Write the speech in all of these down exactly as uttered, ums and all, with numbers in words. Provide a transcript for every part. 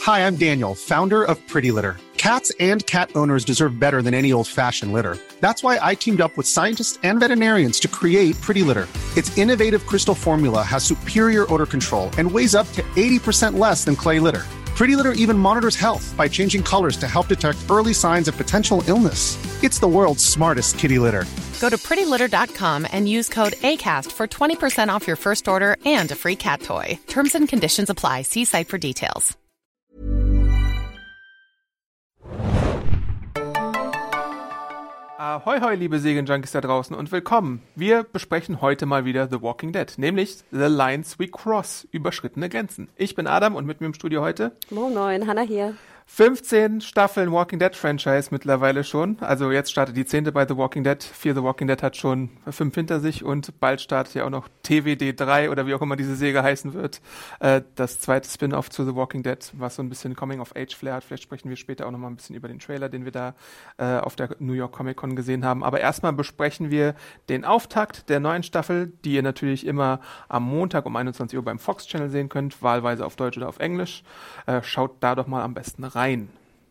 Hi, I'm Daniel, founder of Pretty Litter. Cats and cat owners deserve better than any old-fashioned litter. That's why I teamed up with scientists and veterinarians to create Pretty Litter. Its innovative crystal formula has superior odor control and weighs up to eighty percent less than clay litter. Pretty Litter even monitors health by changing colors to help detect early signs of potential illness. It's the world's smartest kitty litter. Go to pretty litter dot com and use code ACAST for twenty percent off your first order and a free cat toy. Terms and conditions apply. See site for details. Ahoi, hoi, liebe Serienjunkies da draußen und willkommen. Wir besprechen heute mal wieder The Walking Dead, nämlich The Lines We Cross, überschrittene Grenzen. Ich bin Adam und mit mir im Studio heute Moin Moin, Hannah hier. fünfzehn Staffeln Walking Dead Franchise mittlerweile schon. Also jetzt startet die zehnte bei The Walking Dead. Fear the Walking Dead hat schon fünf hinter sich und bald startet ja auch noch T W D drei oder wie auch immer diese Serie heißen wird. Äh, das zweite Spin-off zu The Walking Dead, was so ein bisschen Coming-of-Age-Flair hat. Vielleicht sprechen wir später auch noch mal ein bisschen über den Trailer, den wir da äh, auf der New York Comic Con gesehen haben. Aber erstmal besprechen wir den Auftakt der neuen Staffel, die ihr natürlich immer am Montag um einundzwanzig Uhr beim Fox Channel sehen könnt, wahlweise auf Deutsch oder auf Englisch. Äh, schaut da doch mal am besten rein. rein.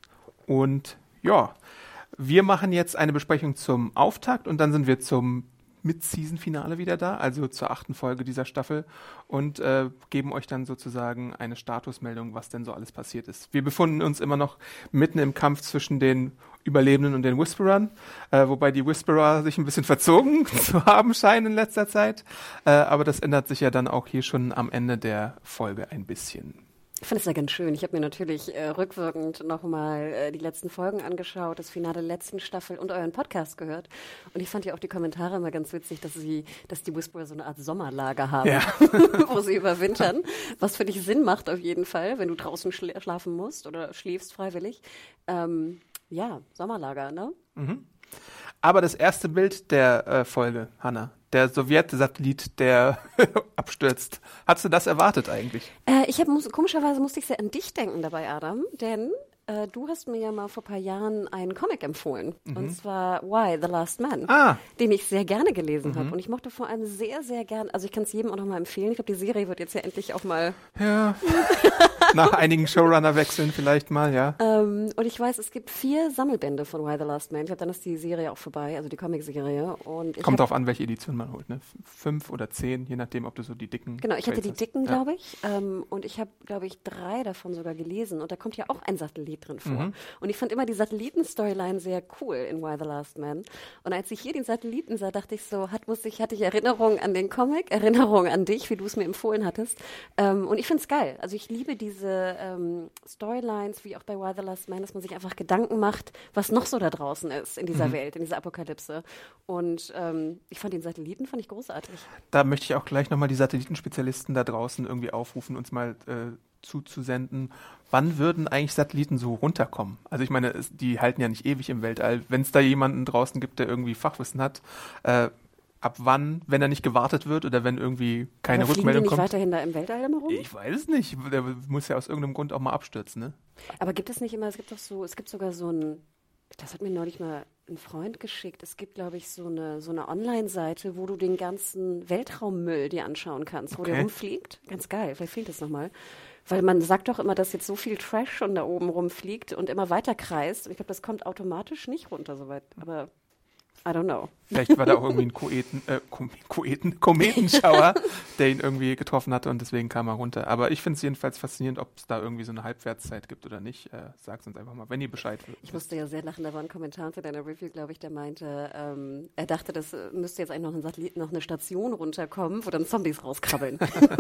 Und ja, wir machen jetzt eine Besprechung zum Auftakt und dann sind wir zum Mid-Season-Finale wieder da, also zur achten Folge dieser Staffel und äh, geben euch dann sozusagen eine Statusmeldung, was denn so alles passiert ist. Wir befinden uns immer noch mitten im Kampf zwischen den Überlebenden und den Whisperern, äh, wobei die Whisperer sich ein bisschen verzogen zu haben scheinen in letzter Zeit, äh, aber das ändert sich ja dann auch hier schon am Ende der Folge ein bisschen. Ich fand es ja ganz schön. Ich habe mir natürlich äh, rückwirkend nochmal äh, die letzten Folgen angeschaut, das Finale der letzten Staffel und euren Podcast gehört. Und ich fand ja auch die Kommentare immer ganz witzig, dass sie, dass die Whisperer so eine Art Sommerlager haben, ja. wo sie überwintern. Was für dich Sinn macht auf jeden Fall, wenn du draußen schla- schlafen musst oder schläfst freiwillig. Ähm, ja, Sommerlager, ne? Mhm. Aber das erste Bild der äh, Folge, Hannah, der Sowjet-Satellit, der abstürzt. Hast du das erwartet eigentlich? Äh, ich habe komischerweise musste ich sehr an dich denken dabei, Adam, denn äh, du hast mir ja mal vor ein paar Jahren einen Comic empfohlen. Mhm. Und zwar Why, The Last Man, ah. den ich sehr gerne gelesen mhm. habe. Und ich mochte vor allem sehr, sehr gerne, also ich kann es jedem auch nochmal empfehlen. Ich glaube, die Serie wird jetzt ja endlich auch mal... Ja, nach einigen Showrunner-Wechseln vielleicht mal, ja. Ähm, und ich weiß, es gibt vier Sammelbände von Why, The Last Man. Ich glaube, dann ist die Serie auch vorbei, also die Comic-Serie. Und ich Kommt hab, drauf an, welche Edition man holt, ne? Fünf oder zehn, je nachdem, ob du so die dicken... Genau, ich hatte die dicken, ja. glaube ich. Ähm, und ich habe, glaube ich, drei davon sogar gelesen. Und da kommt ja auch ein Satellit drin vor. Mhm. Und ich fand immer die Satelliten-Storyline sehr cool in Why, The Last Man. Und als ich hier den Satelliten sah, dachte ich so, hat, muss ich, hatte ich Erinnerungen an den Comic, Erinnerungen an dich, wie du es mir empfohlen hattest. Ähm, und ich finde es geil. Also ich liebe diese ähm, Storylines, wie auch bei Why, The Last Man, dass man sich einfach Gedanken macht, was noch so da draußen ist in dieser mhm. Welt, in dieser Apokalypse. Und ähm, ich fand den Satelliten, fand ich großartig. Da möchte ich auch gleich nochmal die Satellitenspezialisten da draußen irgendwie aufrufen, uns mal äh, zuzusenden. Wann würden eigentlich Satelliten so runterkommen? Also ich meine, es, die halten ja nicht ewig im Weltall. Wenn es da jemanden draußen gibt, der irgendwie Fachwissen hat, äh, ab wann, wenn er nicht gewartet wird oder wenn irgendwie keine Aber Rückmeldung die nicht kommt? Weiterhin da im Weltall immer rum? Ich weiß es nicht. Der muss ja aus irgendeinem Grund auch mal abstürzen, ne? Aber gibt es nicht immer, es gibt doch so, es gibt sogar so ein, das hat mir neulich mal ein Freund geschickt, es gibt, glaube ich, so eine, so eine Online-Seite, wo du den ganzen Weltraummüll dir anschauen kannst, wo okay. der rumfliegt. Ganz geil, vielleicht fehlt das nochmal. Weil man sagt doch immer, dass jetzt so viel Trash schon da oben rumfliegt und immer weiter kreist. Und ich glaube, das kommt automatisch nicht runter soweit. Aber I don't know. Vielleicht war da auch irgendwie ein Koeten, äh, Koeten, Kometenschauer, der ihn irgendwie getroffen hatte und deswegen kam er runter. Aber ich finde es jedenfalls faszinierend, ob es da irgendwie so eine Halbwertszeit gibt oder nicht. Äh, Sagt uns einfach mal, wenn ihr Bescheid wisst. Ich musste ja sehr lachen, da war ein Kommentar zu deiner Review, glaube ich, der meinte, ähm, er dachte, das müsste jetzt eigentlich noch ein Satellit, noch eine Station runterkommen, wo dann Zombies rauskrabbeln.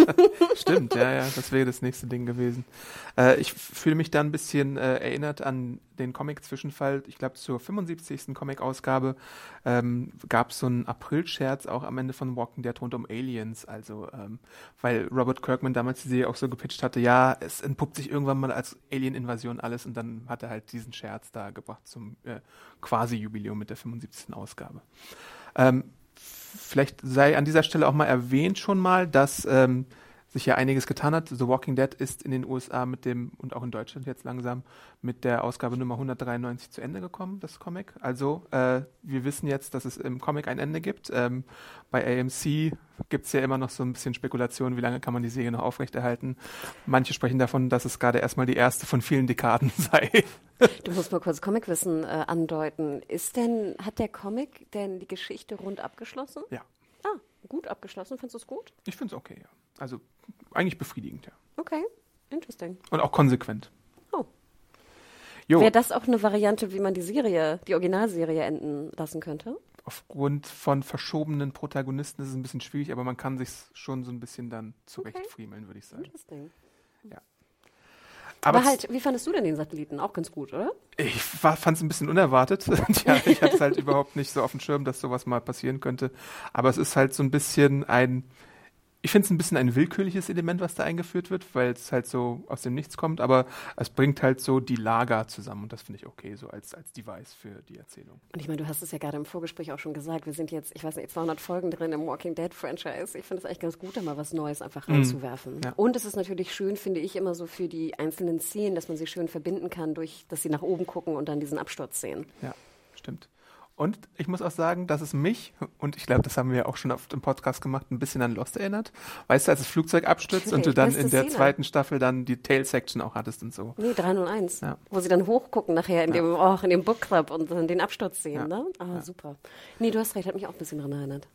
Stimmt, ja, ja, das wäre das nächste Ding gewesen. Äh, ich fühle mich da ein bisschen äh, erinnert an den Comic-Zwischenfall, ich glaube zur fünfundsiebzigsten Comic-Ausgabe ähm, gab es so einen April-Scherz auch am Ende von Walking Dead rund um Aliens, also ähm, weil Robert Kirkman damals die Serie auch so gepitcht hatte, ja, es entpuppt sich irgendwann mal als Alien-Invasion alles und dann hat er halt diesen Scherz da gebracht zum äh, Quasi-Jubiläum mit der fünfundsiebzigsten Ausgabe. Ähm, vielleicht sei an dieser Stelle auch mal erwähnt schon mal, dass ähm, sich ja einiges getan hat. The Walking Dead ist in den U S A mit dem, und auch in Deutschland jetzt langsam, mit der Ausgabe Nummer hundertdreiundneunzig zu Ende gekommen, das Comic. Also, äh, wir wissen jetzt, dass es im Comic ein Ende gibt. Ähm, bei A M C gibt es ja immer noch so ein bisschen Spekulation, wie lange kann man die Serie noch aufrechterhalten. Manche sprechen davon, dass es gerade erstmal die erste von vielen Dekaden sei. Du musst mal kurz Comicwissen äh, andeuten. Ist denn, hat der Comic denn die Geschichte rund abgeschlossen? Ja. Ah, gut abgeschlossen. Findest du es gut? Ich finde es okay, ja. Also eigentlich befriedigend, ja. Okay, interesting. Und auch konsequent. Oh. Jo. Wäre das auch eine Variante, wie man die Serie, die Originalserie enden lassen könnte? Aufgrund von verschobenen Protagonisten ist es ein bisschen schwierig, aber man kann sich schon so ein bisschen dann zurechtfriemeln, würde ich sagen. Interesting. Ja. Aber, Aber halt, wie fandest du denn den Satelliten? Auch ganz gut, oder? Ich fand es ein bisschen unerwartet. Ja, ich hatte es halt überhaupt nicht so auf dem Schirm, dass sowas mal passieren könnte. Aber es ist halt so ein bisschen ein, ich finde es ein bisschen ein willkürliches Element, was da eingeführt wird, weil es halt so aus dem Nichts kommt. Aber es bringt halt so die Lager zusammen und das finde ich okay, so als, als Device für die Erzählung. Und ich meine, du hast es ja gerade im Vorgespräch auch schon gesagt, wir sind jetzt, ich weiß nicht, zweihundert Folgen drin im Walking Dead Franchise. Ich finde es eigentlich ganz gut, da mal was Neues einfach reinzuwerfen. Ja. Und es ist natürlich schön, finde ich, immer so für die einzelnen Szenen, dass man sie schön verbinden kann, durch, dass sie nach oben gucken und dann diesen Absturz sehen. Ja, stimmt. Und ich muss auch sagen, dass es mich, und ich glaube, das haben wir ja auch schon oft im Podcast gemacht, ein bisschen an Lost erinnert. Weißt du, als das Flugzeug abstürzt Natürlich, und du dann beste in der Szene. zweiten Staffel dann die Tail-Section auch hattest und so. Nee, drei null eins, Ja. wo sie dann hochgucken nachher in Ja. dem, oh, in dem Book Club und dann den Absturz sehen, Ja. ne? Ah, Ja. super. Nee, du hast recht, hat mich auch ein bisschen daran erinnert.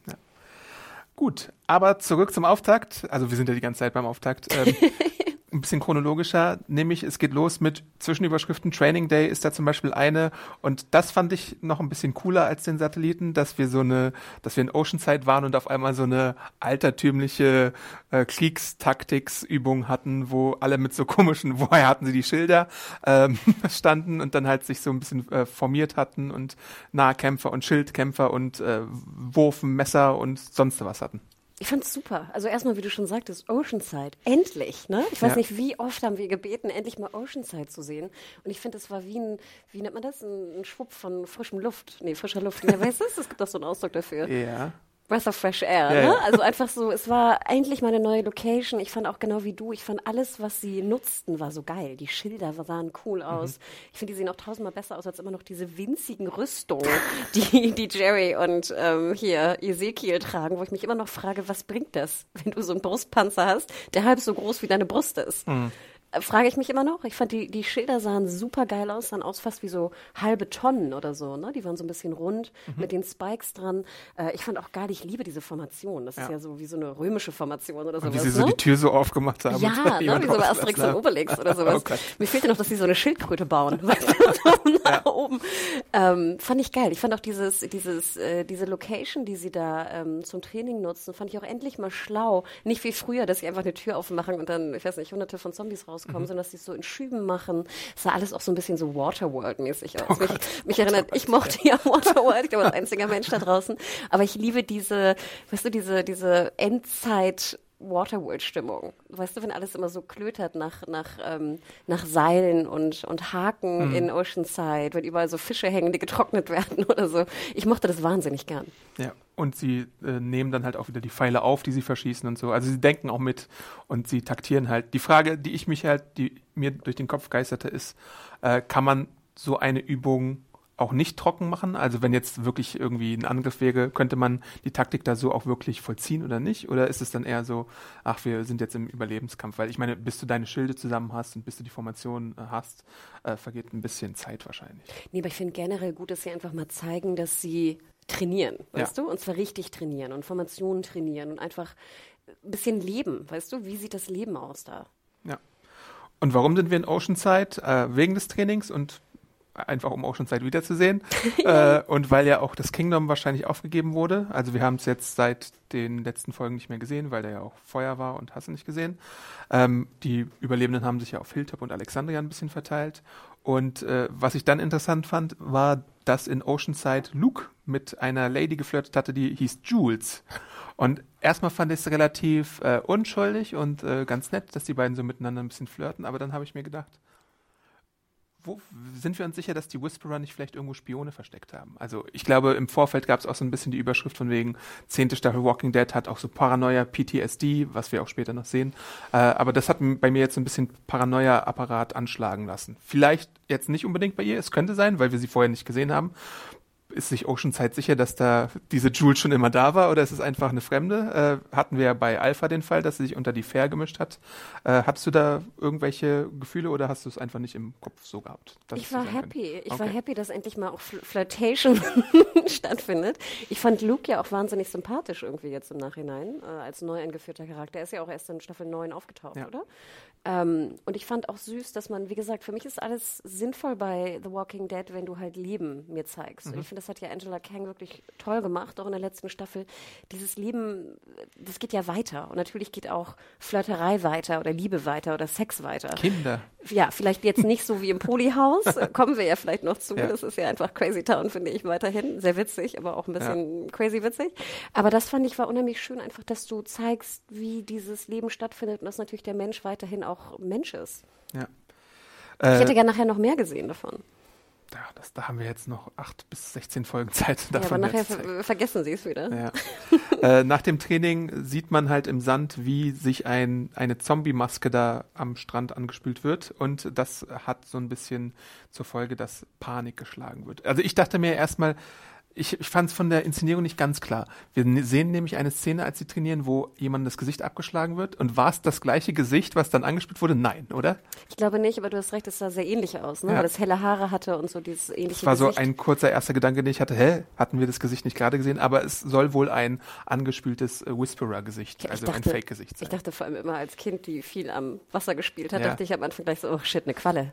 Gut, aber zurück zum Auftakt. Also wir sind ja die ganze Zeit beim Auftakt. Ähm, ein bisschen chronologischer, nämlich es geht los mit Zwischenüberschriften. Training Day ist da zum Beispiel eine und das fand ich noch ein bisschen cooler als den Satelliten, dass wir so eine, dass wir in Oceanside waren und auf einmal so eine altertümliche äh, Kriegstaktiksübung hatten, wo alle mit so komischen, woher hatten sie die Schilder, ähm, standen und dann halt sich so ein bisschen äh, formiert hatten und Nahkämpfer und Schildkämpfer und äh, Wurfen, Messer und sonst was hatten. Ich fand's super. Also erstmal, wie du schon sagtest, Oceanside. Endlich, ne? Ich weiß Ja. nicht, wie oft haben wir gebeten, endlich mal Oceanside zu sehen. Und ich finde, es war wie ein, wie nennt man das? Ein, ein Schwupp von frischem Luft. Nee, frischer Luft. Ja, weißt du, es gibt doch so einen Ausdruck dafür. Ja. Breath of Fresh Air, Ja, ne? ja. Also einfach so, es war endlich mal eine neue Location. Ich fand auch genau wie du, ich fand alles, was sie nutzten, war so geil. Die Schilder sahen cool aus. Mhm. Ich finde, die sehen auch tausendmal besser aus als immer noch diese winzigen Rüstungen, die, die Jerry und ähm, hier Ezekiel tragen, wo ich mich immer noch frage, was bringt das, wenn du so einen Brustpanzer hast, der halb so groß wie deine Brust ist? Mhm. Äh, Frage ich mich immer noch. Ich fand, die, die Schilder sahen super geil aus, sahen aus fast wie so halbe Tonnen oder so, ne? Die waren so ein bisschen rund mit den Spikes dran. Äh, ich fand auch geil, ich liebe diese Formation. Das ist Ja. ja so wie so eine römische Formation oder Und sowas, wie sie so ne? die Tür so aufgemacht haben. Ja, und ne, jemand wie so bei rauslassen Asterix und haben. Obelix oder sowas. Oh Gott. Mir fehlte noch, dass sie so eine Schildkröte bauen, weißt du, so nach oben. Ähm, fand ich geil. Ich fand auch dieses, dieses, äh, diese Location, die sie da ähm, zum Training nutzen, fand ich auch endlich mal schlau. Nicht wie früher, dass sie einfach eine Tür aufmachen und dann, ich weiß nicht, hunderte von Zombies rauskommen, Mhm. sondern dass sie es so in Schüben machen. Es sah alles auch so ein bisschen so Waterworld-mäßig aus. Oh mich, Gott. mich erinnert, ich mochte ja Waterworld, ich glaube, als einziger Mensch da draußen. Aber ich liebe diese, weißt du, diese, diese Endzeit- Waterworld-Stimmung. Weißt du, wenn alles immer so klötert nach, nach, ähm, nach Seilen und, und Haken Mhm. in Oceanside, wenn überall so Fische hängen, die getrocknet werden oder so. Ich mochte das wahnsinnig gern. Ja, und sie äh, nehmen dann halt auch wieder die Pfeile auf, die sie verschießen und so. Also sie denken auch mit und sie taktieren halt. Die Frage, die ich mich halt, die mir durch den Kopf geisterte, ist, äh, kann man so eine Übung auch nicht trocken machen? Also wenn jetzt wirklich irgendwie ein Angriff wäre, könnte man die Taktik da so auch wirklich vollziehen oder nicht? Oder ist es dann eher so, ach, wir sind jetzt im Überlebenskampf? Weil ich meine, bis du deine Schilde zusammen hast und bis du die Formation äh, hast, äh, vergeht ein bisschen Zeit wahrscheinlich. Nee, aber ich finde generell gut, dass sie einfach mal zeigen, dass sie trainieren, weißt Ja. du? Und zwar richtig trainieren und Formationen trainieren und einfach ein bisschen leben, weißt du? Wie sieht das Leben aus da? Ja. Und warum sind wir in Oceanside? Äh, wegen des Trainings und einfach um Oceanside wiederzusehen. äh, und weil ja auch das Kingdom wahrscheinlich aufgegeben wurde. Also wir haben es jetzt seit den letzten Folgen nicht mehr gesehen, weil da ja auch Feuer war und hast du nicht gesehen. Ähm, die Überlebenden haben sich ja auf Hilltop und Alexandria ein bisschen verteilt. Und äh, was ich dann interessant fand, war, dass in Oceanside Luke mit einer Lady geflirtet hatte, die hieß Jules. Und erstmal fand ich es relativ äh, unschuldig und äh, ganz nett, dass die beiden so miteinander ein bisschen flirten. Aber dann habe ich mir gedacht, wo sind wir uns sicher, dass die Whisperer nicht vielleicht irgendwo Spione versteckt haben? Also ich glaube, im Vorfeld gab es auch so ein bisschen die Überschrift von wegen zehnte Staffel Walking Dead hat auch so Paranoia, P T S D, was wir auch später noch sehen. Äh, aber das hat bei mir jetzt so ein bisschen Paranoia-Apparat anschlagen lassen. Vielleicht jetzt nicht unbedingt bei ihr, es könnte sein, weil wir sie vorher nicht gesehen haben. Ist sich Oceanside sicher, dass da diese Jules schon immer da war oder ist es einfach eine Fremde? Äh, hatten wir ja bei Alpha den Fall, dass sie sich unter die Fair gemischt hat. Äh, hattest du da irgendwelche Gefühle oder hast du es einfach nicht im Kopf so gehabt? Ich war happy. Können? Ich okay. war happy, dass endlich mal auch Fl- Flirtation stattfindet. Ich fand Luke ja auch wahnsinnig sympathisch irgendwie jetzt im Nachhinein, äh, als neu eingeführter Charakter. Er ist ja auch erst in Staffel neun aufgetaucht, ja. oder? Ähm, und ich fand auch süß, dass man, wie gesagt, für mich ist alles sinnvoll bei The Walking Dead, wenn du halt Leben mir zeigst. Mhm. Und ich finde, das hat ja Angela Kang wirklich toll gemacht, auch in der letzten Staffel. Dieses Leben, das geht ja weiter. Und natürlich geht auch Flirterei weiter oder Liebe weiter oder Sex weiter. Kinder. Ja, vielleicht jetzt nicht so wie im Polyhaus, kommen wir ja vielleicht noch zu. Ja. Das ist ja einfach Crazy Town, finde ich, weiterhin. Sehr witzig, aber auch ein bisschen ja. crazy witzig. Aber das fand ich war unheimlich schön, einfach, dass du zeigst, wie dieses Leben stattfindet und dass natürlich der Mensch weiterhin auch Mensch ist. Ja. Äh, ich hätte gerne nachher noch mehr gesehen davon. Ja, das, da haben wir jetzt noch acht bis sechzehn Folgen Zeit. Ja, aber nachher ver- vergessen sie es wieder. Ja. äh, nach dem Training sieht man halt im Sand, wie sich ein, eine Zombie-Maske da am Strand angespült wird und das hat so ein bisschen zur Folge, dass Panik geschlagen wird. Also ich dachte mir erstmal, Ich, ich fand es von der Inszenierung nicht ganz klar. Wir sehen nämlich eine Szene, als sie trainieren, wo jemandem das Gesicht abgeschlagen wird. Und war es das gleiche Gesicht, was dann angespielt wurde? Nein, oder? Ich glaube nicht, aber du hast recht, es sah sehr ähnlich aus, ne? Ja. Weil es helle Haare hatte und so dieses ähnliche Gesicht. Das war Gesicht. So ein kurzer erster Gedanke, den ich hatte. Hä, hatten wir das Gesicht nicht gerade gesehen? Aber es soll wohl ein angespieltes äh, Whisperer-Gesicht, ja, also dachte, ein Fake-Gesicht sein. Ich dachte vor allem immer als Kind, die viel am Wasser gespielt hat, ja. dachte ich am Anfang gleich so, oh shit, eine Qualle.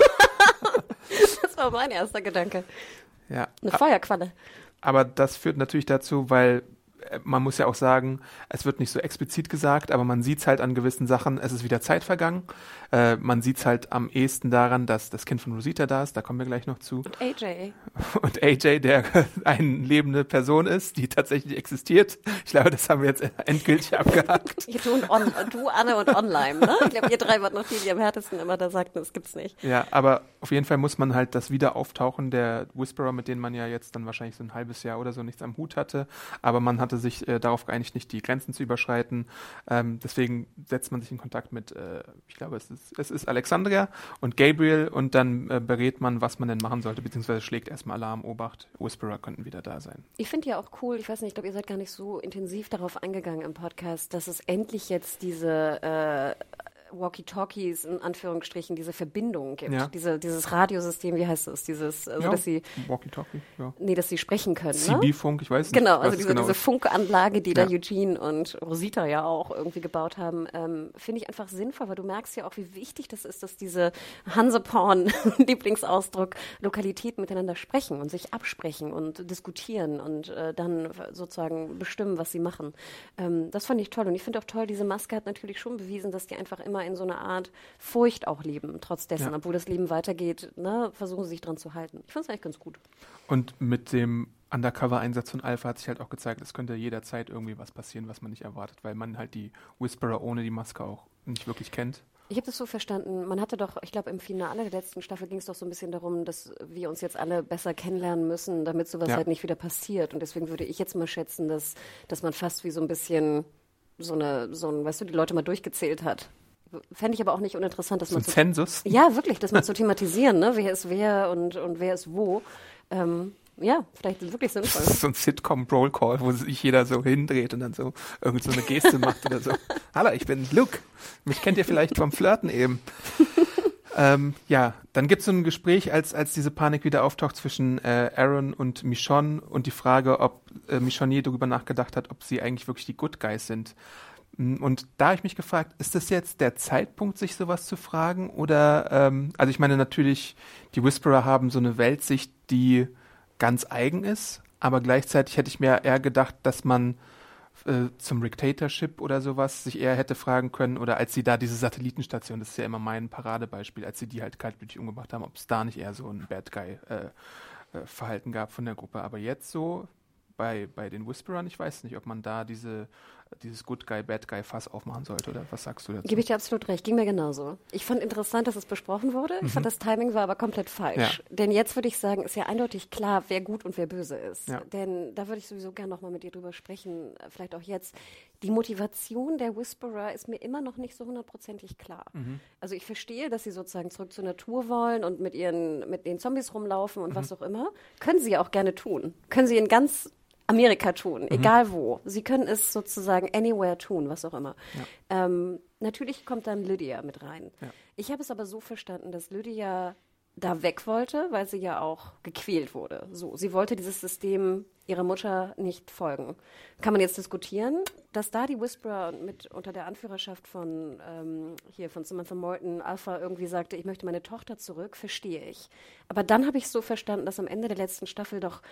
Das war mein erster Gedanke. Ja. Eine Feuerqualle. Aber das führt natürlich dazu, weil man muss ja auch sagen, es wird nicht so explizit gesagt, aber man sieht es halt an gewissen Sachen, es ist wieder Zeit vergangen. Äh, man sieht es halt am ehesten daran, dass das Kind von Rosita da ist, da kommen wir gleich noch zu. Und A J. Und A J, der eine lebende Person ist, die tatsächlich existiert. Ich glaube, das haben wir jetzt endgültig abgehakt. Du, und on, du, Anne und Online, ne? Ich glaube, ihr drei wart noch die, die am härtesten immer da sagten, das gibt's nicht. Ja, aber auf jeden Fall muss man halt das Wiederauftauchen der Whisperer, mit denen man ja jetzt dann wahrscheinlich so ein halbes Jahr oder so nichts am Hut hatte, aber man hatte sich äh, darauf geeinigt, nicht die Grenzen zu überschreiten. Ähm, deswegen setzt man sich in Kontakt mit, äh, ich glaube, es ist, es ist Alexandria und Gabriel und dann äh, berät man, was man denn machen sollte, beziehungsweise schlägt erstmal Alarm, Obacht, Whisperer könnten wieder da sein. Ich finde ja auch cool, ich weiß nicht, ich glaube, ihr seid gar nicht so intensiv darauf eingegangen im Podcast, dass es endlich jetzt diese äh, Walkie-Talkies, in Anführungsstrichen, diese Verbindung gibt. Ja. Diese, dieses Radiosystem, wie heißt das? Dieses, also, ja, dass sie, Walkie-Talkie, ja. Nee, dass sie sprechen können, C B-Funk, ne? ich weiß nicht. Genau, also diese, genau diese Funkanlage, die ja. da Eugene und Rosita ja auch irgendwie gebaut haben, ähm, finde ich einfach sinnvoll, weil du merkst ja auch, wie wichtig das ist, dass diese Hanseporn, Lieblingsausdruck, Lokalitäten miteinander sprechen und sich absprechen und diskutieren und äh, dann sozusagen bestimmen, was sie machen. Ähm, das fand ich toll und ich finde auch toll, diese Maske hat natürlich schon bewiesen, dass die einfach immer in so einer Art Furcht auch leben, trotz dessen, ja. obwohl das Leben weitergeht, ne, versuchen sie sich dran zu halten. Ich fand es eigentlich ganz gut. Und mit dem Undercover-Einsatz von Alpha hat sich halt auch gezeigt, es könnte jederzeit irgendwie was passieren, was man nicht erwartet, weil man halt die Whisperer ohne die Maske auch nicht wirklich kennt. Ich habe das so verstanden, man hatte doch, ich glaube im Finale der letzten Staffel ging es doch so ein bisschen darum, dass wir uns jetzt alle besser kennenlernen müssen, damit sowas ja. halt nicht wieder passiert. Und deswegen würde ich jetzt mal schätzen, dass, dass man fast wie so ein bisschen so eine, so ein, weißt du, die Leute mal durchgezählt hat. Fände ich aber auch nicht uninteressant, dass so man... ein zu, Zensus? Ja, wirklich, das mal zu thematisieren, ne? Wer ist wer und, und wer ist wo. Ähm, ja, vielleicht wirklich sinnvoll. So ein Sitcom-Roll-Call, wo sich jeder so hindreht und dann so irgend so eine Geste macht oder so. Hallo, ich bin Luke. Mich kennt ihr vielleicht vom Flirten eben. ähm, ja, dann gibt es so ein Gespräch, als, als diese Panik wieder auftaucht zwischen äh, Aaron und Michonne und die Frage, ob äh, Michonne je darüber nachgedacht hat, ob sie eigentlich wirklich die Good Guys sind. Und da habe ich mich gefragt, ist das jetzt der Zeitpunkt, sich sowas zu fragen? Oder, ähm, also ich meine natürlich, die Whisperer haben so eine Weltsicht, die ganz eigen ist, aber gleichzeitig hätte ich mir eher gedacht, dass man äh, zum Dictatorship oder sowas sich eher hätte fragen können, oder als sie da diese Satellitenstation, das ist ja immer mein Paradebeispiel, als sie die halt kaltblütig umgebracht haben, ob es da nicht eher so ein Bad Guy-Verhalten äh, äh, gab von der Gruppe. Aber jetzt so bei, bei den Whisperern, ich weiß nicht, ob man da diese dieses Good Guy, Bad Guy Fass aufmachen sollte, oder was sagst du dazu? Gebe ich dir absolut recht, ging mir genauso. Ich fand interessant, dass es besprochen wurde. Ich mhm. fand, das Timing war aber komplett falsch. Ja. Denn jetzt würde ich sagen, ist ja eindeutig klar, wer gut und wer böse ist. Ja. Denn da würde ich sowieso gerne nochmal mit dir drüber sprechen, vielleicht auch jetzt. Die Motivation der Whisperer ist mir immer noch nicht so hundertprozentig klar. Mhm. Also ich verstehe, dass sie sozusagen zurück zur Natur wollen und mit ihren, mit den Zombies rumlaufen und mhm. was auch immer. Können sie ja auch gerne tun. Können sie in ganz Amerika tun, mhm. egal wo. Sie können es sozusagen anywhere tun, was auch immer. Ja. Ähm, natürlich kommt dann Lydia mit rein. Ja. Ich habe es aber so verstanden, dass Lydia da weg wollte, weil sie ja auch gequält wurde. So, sie wollte dieses System ihrer Mutter nicht folgen. Kann man jetzt diskutieren, dass da die Whisperer mit unter der Anführerschaft von ähm, hier von Samantha Morton Alpha irgendwie sagte, ich möchte meine Tochter zurück, verstehe ich. Aber dann habe ich so verstanden, dass am Ende der letzten Staffel doch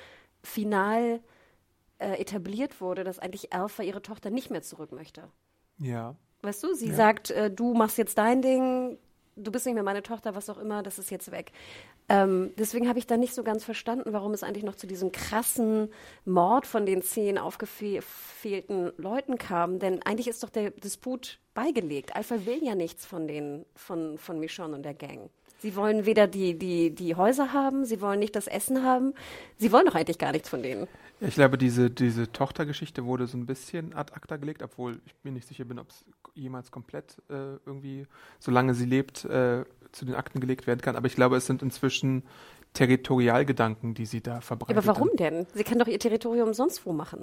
final Äh, etabliert wurde, dass eigentlich Alpha ihre Tochter nicht mehr zurück möchte. Ja. Weißt du, sie ja. sagt, äh, du machst jetzt dein Ding, du bist nicht mehr meine Tochter, was auch immer, das ist jetzt weg. Ähm, deswegen habe ich da nicht so ganz verstanden, warum es eigentlich noch zu diesem krassen Mord von den zehn aufgefehlten Leuten kam, denn eigentlich ist doch der Disput beigelegt. Alpha will ja nichts von den, von, von Michonne und der Gang. Sie wollen weder die, die, die Häuser haben, sie wollen nicht das Essen haben, sie wollen doch eigentlich gar nichts von denen. Ich glaube, diese, diese Tochtergeschichte wurde so ein bisschen ad acta gelegt, obwohl ich mir nicht sicher bin, ob es jemals komplett äh, irgendwie, solange sie lebt, äh, zu den Akten gelegt werden kann. Aber ich glaube, es sind inzwischen Territorialgedanken, die sie da verbreitet. Aber warum denn? Sie kann doch ihr Territorium sonst wo machen.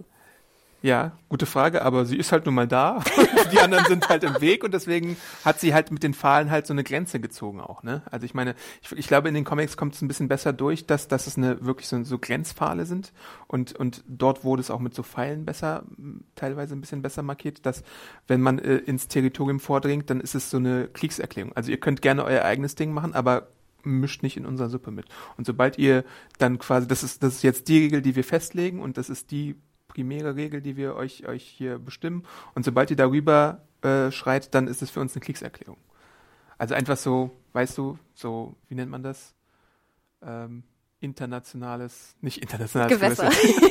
Ja, gute Frage, aber sie ist halt nun mal da und die anderen sind halt im Weg und deswegen hat sie halt mit den Pfahlen halt so eine Grenze gezogen auch, ne? Also ich meine, ich, ich glaube, in den Comics kommt es ein bisschen besser durch, dass, dass es eine wirklich so, so Grenzpfahle sind und, und dort wurde es auch mit so Pfeilen besser, teilweise ein bisschen besser markiert, dass wenn man äh, ins Territorium vordringt, dann ist es so eine Kriegserklärung. Also ihr könnt gerne euer eigenes Ding machen, aber mischt nicht in unserer Suppe mit. Und sobald ihr dann quasi, das ist, das ist jetzt die Regel, die wir festlegen und das ist die primäre Regel, die wir euch, euch hier bestimmen. Und sobald ihr darüber äh, schreit, dann ist es für uns eine Kriegserklärung. Also einfach so, weißt du, so, wie nennt man das? Ähm, internationales, nicht internationales Gewässer.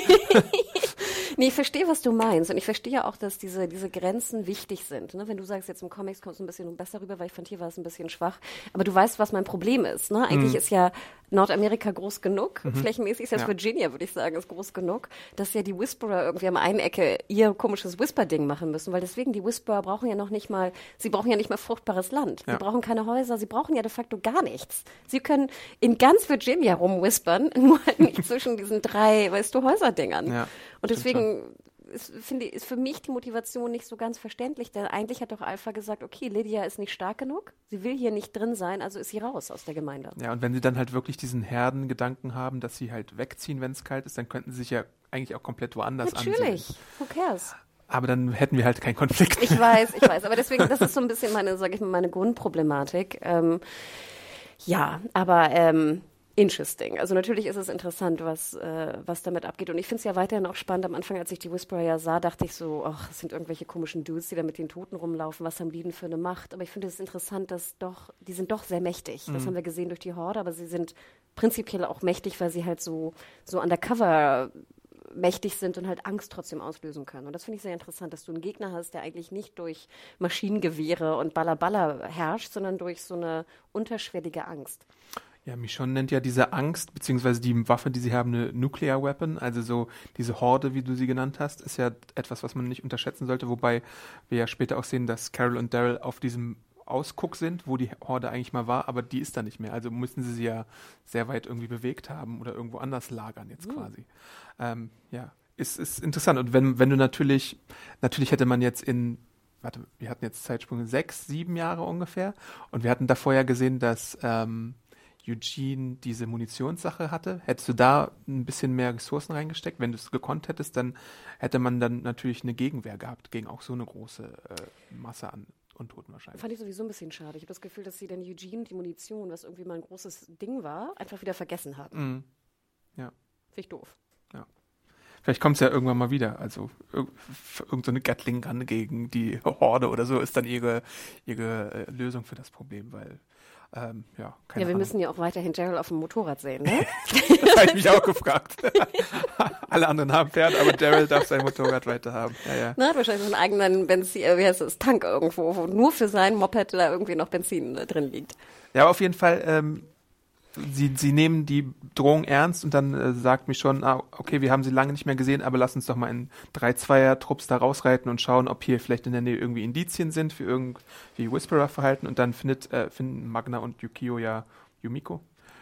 Nee, ich verstehe, was du meinst. Und ich verstehe auch, dass diese, diese Grenzen wichtig sind. Ne? Wenn du sagst, jetzt im Comics kommt es ein bisschen besser rüber, weil ich fand, hier war es ein bisschen schwach. Aber du weißt, was mein Problem ist. Ne? Eigentlich mhm. ist ja Nordamerika groß genug. Mhm. Flächenmäßig ist jetzt ja. Virginia, würde ich sagen, ist groß genug, dass ja die Whisperer irgendwie am einen Ecke ihr komisches Whisper-Ding machen müssen. Weil deswegen, die Whisperer brauchen ja noch nicht mal, sie brauchen ja nicht mal fruchtbares Land. Ja. Sie brauchen keine Häuser, sie brauchen ja de facto gar nichts. Sie können in ganz Virginia rumwhispern, nur halt nicht zwischen diesen drei, weißt du, Häuserdingern. Ja. Und deswegen ist, finde ich, ist für mich die Motivation nicht so ganz verständlich, denn eigentlich hat doch Alpha gesagt, okay, Lydia ist nicht stark genug, sie will hier nicht drin sein, also ist sie raus aus der Gemeinde. Ja, und wenn sie dann halt wirklich diesen Herdengedanken haben, dass sie halt wegziehen, wenn es kalt ist, dann könnten sie sich ja eigentlich auch komplett woanders ansiedeln. Natürlich, who cares? Aber dann hätten wir halt keinen Konflikt. Ich weiß, ich weiß, aber deswegen, das ist so ein bisschen meine, sag ich mal, meine Grundproblematik. Ähm, ja, aber ähm, interesting. Also natürlich ist es interessant, was, äh, was damit abgeht. Und ich finde es ja weiterhin auch spannend. Am Anfang, als ich die Whisperer ja sah, dachte ich so, ach, es sind irgendwelche komischen Dudes, die da mit den Toten rumlaufen. Was haben die denn für eine Macht? Aber ich finde es interessant, dass doch, die sind doch sehr mächtig. Das mhm. haben wir gesehen durch die Horde, aber sie sind prinzipiell auch mächtig, weil sie halt so, so undercover mächtig sind und halt Angst trotzdem auslösen können. Und das finde ich sehr interessant, dass du einen Gegner hast, der eigentlich nicht durch Maschinengewehre und Balla-Balla herrscht, sondern durch so eine unterschwellige Angst. Ja, Michonne nennt ja diese Angst, beziehungsweise die Waffe, die sie haben, eine Nuclear Weapon, also so diese Horde, wie du sie genannt hast, ist ja etwas, was man nicht unterschätzen sollte, wobei wir ja später auch sehen, dass Carol und Daryl auf diesem Ausguck sind, wo die Horde eigentlich mal war, aber die ist da nicht mehr, also müssen sie sie ja sehr weit irgendwie bewegt haben oder irgendwo anders lagern jetzt mhm. quasi. Ähm, ja, ist, ist interessant und wenn, wenn du natürlich, natürlich hätte man jetzt in warte, wir hatten jetzt Zeitsprünge sechs, sieben Jahre ungefähr und wir hatten davor ja gesehen, dass ähm, Eugene diese Munitionssache hatte. Hättest du da ein bisschen mehr Ressourcen reingesteckt? Wenn du es gekonnt hättest, dann hätte man dann natürlich eine Gegenwehr gehabt gegen auch so eine große äh, Masse an Untoten wahrscheinlich. Fand ich sowieso ein bisschen schade. Ich habe das Gefühl, dass sie dann Eugene, die Munition, was irgendwie mal ein großes Ding war, einfach wieder vergessen haben. Mhm. Ja. Finde ich doof. Ja. Vielleicht kommt es ja irgendwann mal wieder. Also ir- irgend so eine Gatling-Gun gegen die Horde oder so ist dann ihre, ihre äh, Lösung für das Problem, weil Ähm, ja, keine ja, wir Ahnung. müssen ja auch weiterhin Daryl auf dem Motorrad sehen, ne? Das habe ich mich auch gefragt. Alle anderen haben Pferd, aber Daryl darf sein Motorrad weiter haben. Ja, ja. Na, hat wahrscheinlich einen eigenen Benzin, äh, wie heißt das, Tank irgendwo, wo nur für sein Moped da irgendwie noch Benzin äh, drin liegt. Ja, aber auf jeden Fall, ähm, sie, sie nehmen die Drohung ernst und dann äh, sagt mich schon, ah, okay, wir haben sie lange nicht mehr gesehen, aber lass uns doch mal in drei Zweier-Trupps da rausreiten und schauen, ob hier vielleicht in der Nähe irgendwie Indizien sind für irgendwie Whisperer-Verhalten. Und dann findet, äh, finden Magna und Yukio ja Yumiko.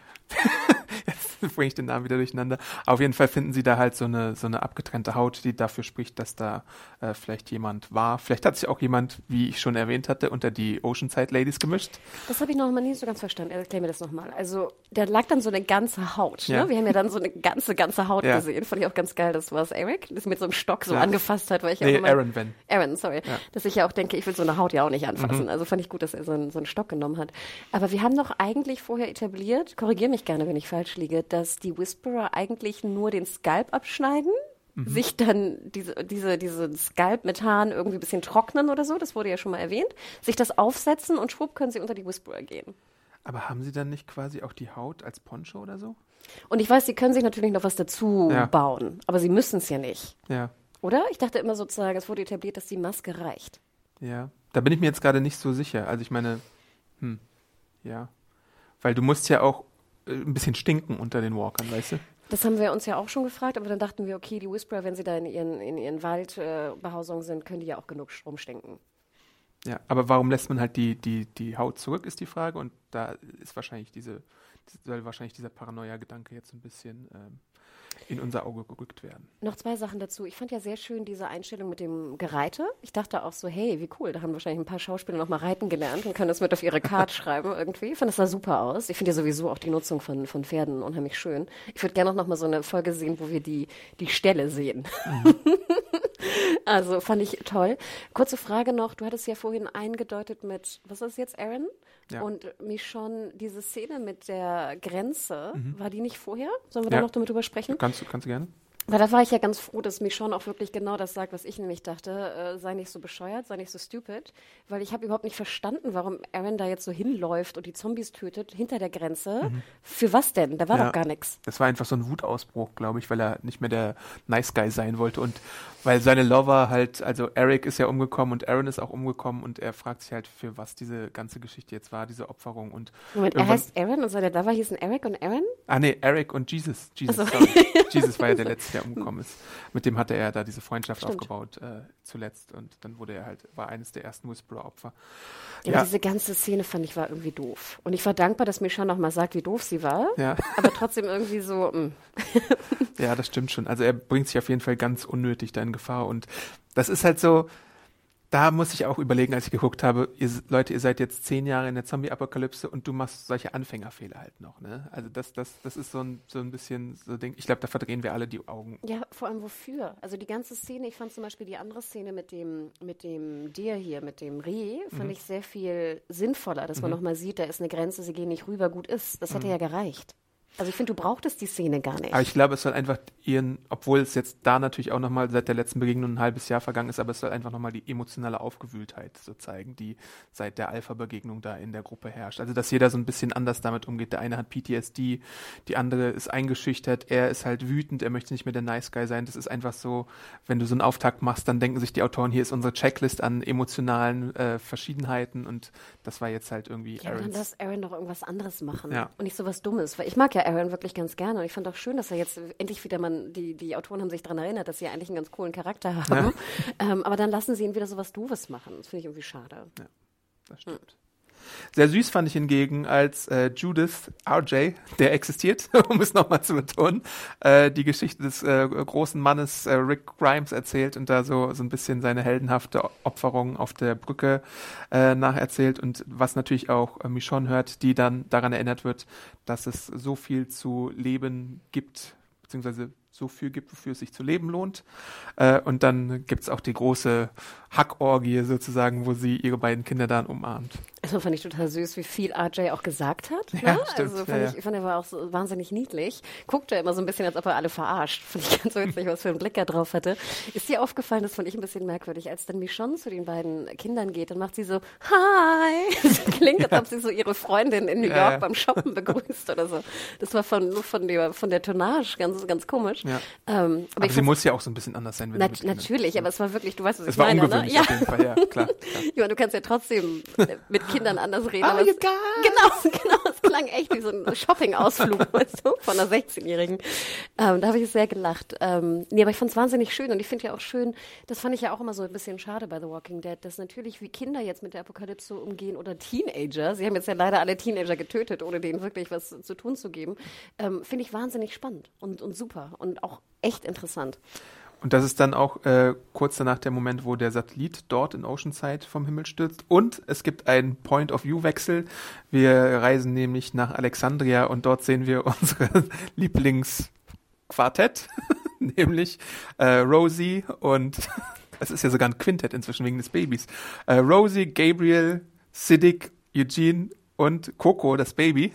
Jetzt bringe ich den Namen wieder durcheinander. Auf jeden Fall finden sie da halt so eine, so eine abgetrennte Haut, die dafür spricht, dass da äh, vielleicht jemand war. Vielleicht hat sich auch jemand, wie ich schon erwähnt hatte, unter die Oceanside Ladies gemischt. Das habe ich noch mal nie so ganz verstanden. Erklär mir das nochmal. Also, da lag dann so eine ganze Haut. Ja. Ne? Wir haben ja dann so eine ganze, ganze Haut Ja. gesehen. Fand ich auch ganz geil. Das war es Eric, das mit so einem Stock so Ja. angefasst hat. Weil ich Nee, auch immer, Aaron Van. Aaron, sorry. Ja. Dass ich ja auch denke, ich will so eine Haut ja auch nicht anfassen. Mhm. Also fand ich gut, dass er so einen, so einen Stock genommen hat. Aber wir haben doch eigentlich vorher etabliert, korrigiere mich gerne, wenn ich falsch liege, dass die Whisperer eigentlich nur den Skalp abschneiden, Mhm. sich dann diese, diese, diese Skalp mit Haaren irgendwie ein bisschen trocknen oder so, das wurde ja schon mal erwähnt, sich das aufsetzen und schwupp können sie unter die Whisperer gehen. Aber haben sie dann nicht quasi auch die Haut als Poncho oder so? Und ich weiß, sie können sich natürlich noch was dazu Ja. bauen, aber sie müssen es ja nicht. Ja, Oder? Ich dachte immer sozusagen, es wurde etabliert, dass die Maske reicht. ja. Da bin ich mir jetzt gerade nicht so sicher. Also ich meine, hm, ja. Weil du musst ja auch äh, ein bisschen stinken unter den Walkern, weißt du? Das haben wir uns ja auch schon gefragt, aber dann dachten wir, okay, die Whisperer, wenn sie da in ihren, in ihren Waldbehausungen äh, sind, können die ja auch genug Strom stinken. Ja, aber warum lässt man halt die, die, die Haut zurück, ist die Frage. Und da ist wahrscheinlich diese, soll wahrscheinlich dieser Paranoia-Gedanke jetzt ein bisschen ähm, in unser Auge gerückt werden. Noch zwei Sachen dazu. Ich fand ja sehr schön diese Einstellung mit dem Gereite. Ich dachte auch so, hey, wie cool, da haben wahrscheinlich ein paar Schauspieler noch mal reiten gelernt und können das mit auf ihre Card schreiben irgendwie. Ich fand, das sah super aus. Ich finde ja sowieso auch die Nutzung von, von Pferden unheimlich schön. Ich würde gerne auch noch mal so eine Folge sehen, wo wir die, die Ställe sehen. Mhm. Also fand ich toll. Kurze Frage noch, du hattest ja vorhin eingedeutet mit, was ist jetzt, Aaron? Ja. Und Michonne, diese Szene mit der Grenze, Mhm. war die nicht vorher? Sollen wir Ja. da noch damit drüber sprechen? Kannst du, kannst du gerne? Weil da war ich ja ganz froh, dass Michonne auch wirklich genau das sagt, was ich nämlich dachte, äh, sei nicht so bescheuert, sei nicht so stupid, weil ich habe überhaupt nicht verstanden, warum Aaron da jetzt so hinläuft und die Zombies tötet hinter der Grenze. Mhm. Für was denn? Da war Ja. doch gar nichts. Das war einfach so ein Wutausbruch, glaube ich, weil er nicht mehr der Nice Guy sein wollte und weil seine Lover halt, also Eric ist ja umgekommen und Aaron ist auch umgekommen und er fragt sich halt, für was diese ganze Geschichte jetzt war, diese Opferung und Moment, er irgendwann- heißt Aaron und seine Lover hießen Eric und Aaron? Ah nee, Eric und Jesus. Jesus, Ach so. sorry. Jesus war ja der Letzte, der umgekommen ist. Mit dem hatte er da diese Freundschaft Stimmt. aufgebaut äh, zuletzt und dann wurde er halt, war eines der ersten Whisperer-Opfer. Ja, Ja. aber diese ganze Szene fand ich war irgendwie doof. Und ich war dankbar, dass Michonne noch mal sagt, wie doof sie war, Ja. aber trotzdem irgendwie so, mh. Ja, das stimmt schon. Also er bringt sich auf jeden Fall ganz unnötig da in Gefahr und das ist halt so, da muss ich auch überlegen, als ich geguckt habe, ihr, Leute, ihr seid jetzt zehn Jahre in der Zombie-Apokalypse und du machst solche Anfängerfehler halt noch, ne? Also das, das, das ist so ein, so ein bisschen so ein Ding, ich glaube, da verdrehen wir alle die Augen. Ja, vor allem wofür? Also die ganze Szene, ich fand zum Beispiel die andere Szene mit dem, mit dem Deer hier, mit dem Reh, fand Mhm. ich sehr viel sinnvoller, dass man Mhm. nochmal sieht, da ist eine Grenze, sie gehen nicht rüber, gut ist. Das hätte ja gereicht. Also ich finde, du brauchtest die Szene gar nicht. Aber ich glaube, es soll einfach ihren, obwohl es jetzt da natürlich auch nochmal seit der letzten Begegnung ein halbes Jahr vergangen ist, aber es soll einfach nochmal die emotionale Aufgewühltheit so zeigen, die seit der Alpha-Begegnung da in der Gruppe herrscht. Also, dass jeder so ein bisschen anders damit umgeht. Der eine hat P T S D, die andere ist eingeschüchtert, er ist halt wütend, er möchte nicht mehr der Nice Guy sein. Das ist einfach so, wenn du so einen Auftakt machst, dann denken sich die Autoren, hier ist unsere Checklist an emotionalen äh, Verschiedenheiten und das war jetzt halt irgendwie Ja, aber dann Aarons. lass Aaron doch irgendwas anderes machen Ja. und nicht so was Dummes. Weil ich mag ja Aaron wirklich ganz gerne und ich fand auch schön, dass er jetzt endlich wieder, man, die, die Autoren haben sich daran erinnert, dass sie eigentlich einen ganz coolen Charakter haben. Ähm, aber dann lassen sie ihn wieder so was Doofes machen. Das finde ich irgendwie schade. Das stimmt. Sehr süß fand ich hingegen, als äh, Judith R J, der existiert, um es nochmal zu betonen, äh, die Geschichte des äh, großen Mannes äh, Rick Grimes erzählt und da so, so ein bisschen seine heldenhafte Opferung auf der Brücke äh, nacherzählt und was natürlich auch äh, Michonne hört, die dann daran erinnert wird, dass es so viel zu leben gibt, beziehungsweise so viel gibt, wofür es sich zu leben lohnt. Äh, und dann gibt's auch die große Hackorgie sozusagen, wo sie ihre beiden Kinder dann umarmt. Das fand ich total süß, wie viel R J auch gesagt hat. Ja, ne? stimmt. Also fand Ja, ich, ja. ich fand, er war auch so wahnsinnig niedlich. Guckte immer so ein bisschen, als ob er alle verarscht. Fand ich ganz witzig, was für einen Blick er drauf hatte. Ist dir aufgefallen, das fand ich ein bisschen merkwürdig, als dann Michonne zu den beiden Kindern geht, dann macht sie so, hi. Das klingt, als Ja. ob sie so ihre Freundin in New York Ja, ja. beim Shoppen begrüßt oder so. Das war von, von, der, von der Tonnage ganz, ganz komisch. Ja. Ähm, aber Aber ich sie fand's- muss ja auch so ein bisschen anders sein. Wenn Nat- sie mit Kindern- natürlich, aber es war wirklich, du weißt, was Es ich war meine, ne? ungewöhnlich Ja. auf jeden Fall, ja, klar. klar. Ja, du kannst ja trotzdem mit Kindern anders reden. Oh, aber you es- guys! Genau, genau. Es klang echt wie so ein Shopping-Ausflug, weißt du, von einer sechzehnjährigen. Ähm, da habe ich sehr gelacht. Ähm, nee, aber ich fand es wahnsinnig schön und ich finde ja auch schön, das fand ich ja auch immer so ein bisschen schade bei The Walking Dead, dass natürlich wie Kinder jetzt mit der Apokalypse umgehen oder Teenager, sie haben jetzt ja leider alle Teenager getötet, ohne denen wirklich was zu tun zu geben, ähm, finde ich wahnsinnig spannend und, und super und auch echt interessant. Und das ist dann auch äh, kurz danach der Moment, wo der Satellit dort in Oceanside vom Himmel stürzt. Und es gibt einen Point-of-View-Wechsel. Wir reisen nämlich nach Alexandria und dort sehen wir unsere Lieblingsquartett, nämlich äh, Rosie und es ist ja sogar ein Quintett inzwischen wegen des Babys. Äh, Rosie, Gabriel, Siddiq, Eugene und Coco, das Baby.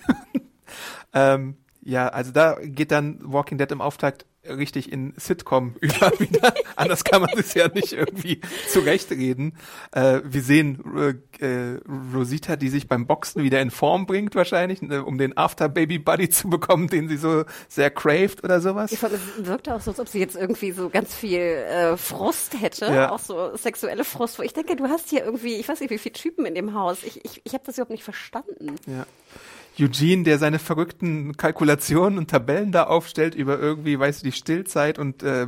ähm, ja, also da geht dann Walking Dead im Auftakt richtig in Sitcom über wieder. Anders kann man es ja nicht irgendwie zurechtreden. Äh, wir sehen äh, äh, Rosita, die sich beim Boxen wieder in Form bringt wahrscheinlich, äh, um den After-Baby-Buddy zu bekommen, den sie so sehr craved oder sowas. Ich fand, es wirkte auch so, als ob sie jetzt irgendwie so ganz viel äh, Frust hätte, Ja. auch so sexuelle Frust. Wo ich denke, du hast hier irgendwie, ich weiß nicht, wie viele Typen in dem Haus. Ich, ich, ich habe das überhaupt nicht verstanden. Ja. Eugene, der seine verrückten Kalkulationen und Tabellen da aufstellt über irgendwie, weißt du, die Stillzeit und äh,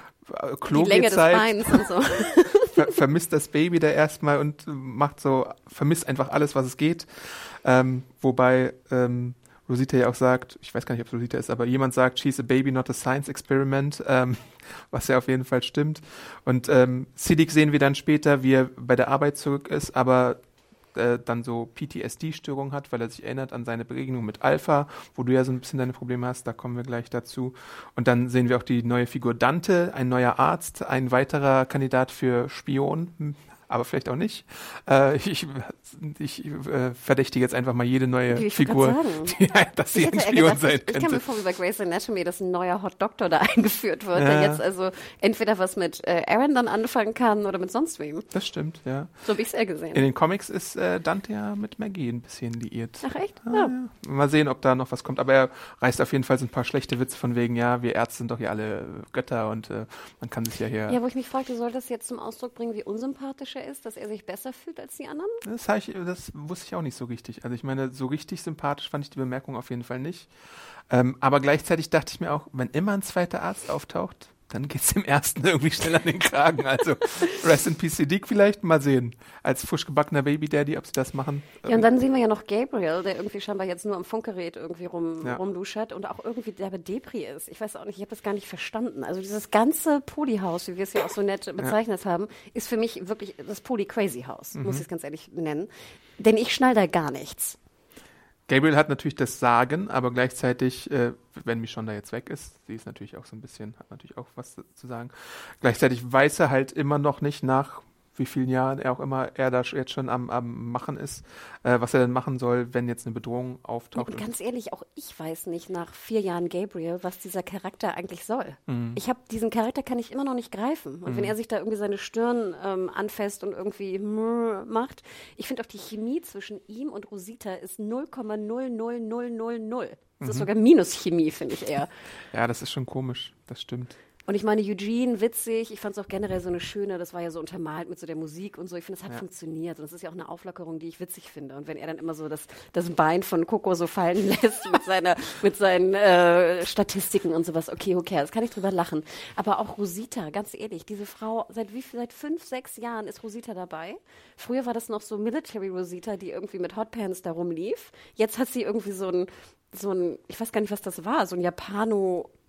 Die Länge des Klogezeit, Beins und so. ver vermisst das Baby da erstmal und macht so, vermisst einfach alles, was es geht. Ähm, wobei ähm, Rosita ja auch sagt, ich weiß gar nicht, ob es Rosita ist, aber jemand sagt, she's a baby, not a science experiment, ähm, was ja auf jeden Fall stimmt. Und ähm, Siddiq sehen wir dann später, wie er bei der Arbeit zurück ist, aber äh, dann so P T S D-Störung hat, weil er sich erinnert an seine Begegnung mit Alpha, wo du ja so ein bisschen deine Probleme hast, da kommen wir gleich dazu. Und dann sehen wir auch die neue Figur Dante, ein neuer Arzt, ein weiterer Kandidat für Spion, hm, aber vielleicht auch nicht. Äh, ich ich äh, verdächtige jetzt einfach mal jede neue Ich wollte Figur, grad sagen. die, dass sie Ich ein hätte eher Spion gedacht, sein ich, ich kam könnte. mir vor wie bei Grey's Anatomy, dass ein neuer Hot Doctor da eingeführt wird, Ja. der jetzt also entweder was mit äh, Aaron dann anfangen kann oder mit sonst wem. Das stimmt, ja. So habe ich es eher gesehen. In den Comics ist äh, Dante ja mit Maggie ein bisschen liiert. Ach echt? Ah, Ja. ja. Mal sehen, ob da noch was kommt. Aber er reißt auf jeden Fall so ein paar schlechte Witze von wegen, ja, wir Ärzte sind doch hier alle Götter und äh, man kann sich ja hier... Ja, wo ich mich fragte, soll das jetzt zum Ausdruck bringen, wie unsympathisch er ist, dass er sich besser fühlt als die anderen? Das, hab ich, das wusste ich auch nicht so richtig. Also ich meine, so richtig sympathisch fand ich die Bemerkung auf jeden Fall nicht. Ähm, aber gleichzeitig dachte ich mir auch, wenn immer ein zweiter Arzt auftaucht, dann geht's dem ersten irgendwie schnell an den Kragen. Also Rest in Peace Siddiq vielleicht, mal sehen. Als frischgebackener Baby-Daddy, ob sie das machen. Ja, und dann sehen wir ja noch Gabriel, der irgendwie scheinbar jetzt nur am Funkgerät irgendwie rum, Ja. rumluschert und auch irgendwie der bei Depri ist. Ich weiß auch nicht, ich habe das gar nicht verstanden. Also dieses ganze Polyhaus, wie wir es ja auch so nett bezeichnet haben, ist für mich wirklich das Poly-Crazy-Haus, muss ich es ganz ehrlich nennen. Denn ich schnall da gar nichts. Gabriel hat natürlich das Sagen, aber gleichzeitig, äh, wenn Michonne da jetzt weg ist, sie ist natürlich auch so ein bisschen, hat natürlich auch was zu sagen. Gleichzeitig weiß er halt immer noch nicht, nach wie vielen Jahren er auch immer er da jetzt schon am, am Machen ist, äh, was er denn machen soll, wenn jetzt eine Bedrohung auftaucht. Und ganz ehrlich, auch ich weiß nicht nach vier Jahren Gabriel, was dieser Charakter eigentlich soll. Ich habe diesen Charakter kann ich immer noch nicht greifen. Und wenn er sich da irgendwie seine Stirn ähm, anfasst und irgendwie mrr macht, ich finde auch die Chemie zwischen ihm und Rosita ist null Komma null null null null null. Das ist sogar Minuschemie, finde ich eher. Ja, das ist schon komisch, das stimmt. Und ich meine, Eugene, witzig, ich fand es auch generell so eine schöne, das war ja so untermalt mit so der Musik und so, ich finde, das hat Ja. funktioniert und das ist ja auch eine Auflockerung, die ich witzig finde. Und wenn er dann immer so das, das Bein von Coco so fallen lässt mit seiner, mit seinen äh, Statistiken und sowas, okay, okay, das kann ich drüber lachen. Aber auch Rosita, ganz ehrlich, diese Frau, seit wie viel, seit fünf, sechs Jahren ist Rosita dabei. Früher war das noch so Military Rosita, die irgendwie mit Hotpants da rumlief. Jetzt hat sie irgendwie so ein, so ein, ich weiß gar nicht, was das war, so ein Japano-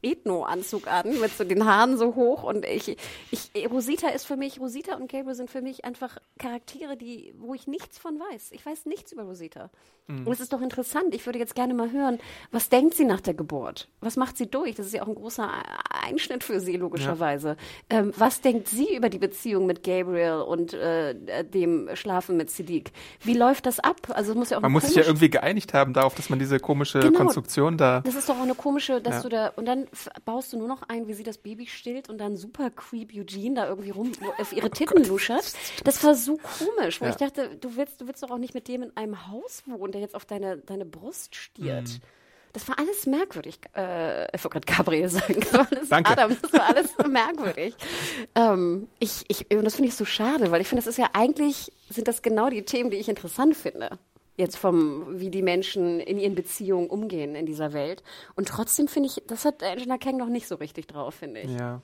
Ethno-Anzug an, mit so den Haaren so hoch und ich, ich, Rosita ist für mich, Rosita und Gabriel sind für mich einfach Charaktere, die, wo ich nichts von weiß. Ich weiß nichts über Rosita. Mhm. Und es ist doch interessant. Ich würde jetzt gerne mal hören, was denkt sie nach der Geburt? Was macht sie durch? Das ist ja auch ein großer Einschnitt für sie, logischerweise. Ja. Ähm, was denkt sie über die Beziehung mit Gabriel und äh, dem Schlafen mit Siddiq? Wie läuft das ab? Also es muss ja auch man muss sich ja irgendwie geeinigt haben darauf, dass man diese komische genau, Konstruktion da... Das ist doch auch eine komische, dass ja. du da... Und dann f- baust du nur noch ein, wie sie das Baby stillt und dann super creep Eugene da irgendwie rum auf ihre Titten oh luschert. Das war so komisch, weil ja. ich dachte, du willst, du willst doch auch nicht mit dem in einem Haus wohnen, der jetzt auf deine, deine Brust stiert. Mhm. Das war alles merkwürdig. Äh, ich wollte gerade Gabriel sagen. Das war alles Danke. Adam, das war alles merkwürdig. ähm, ich, ich, und das finde ich so schade, weil ich finde, das ist ja eigentlich, sind das genau die Themen, die ich interessant finde. Jetzt vom, wie die Menschen in ihren Beziehungen umgehen in dieser Welt. Und trotzdem finde ich, das hat Angela Kang noch nicht so richtig drauf, finde ich. Ja.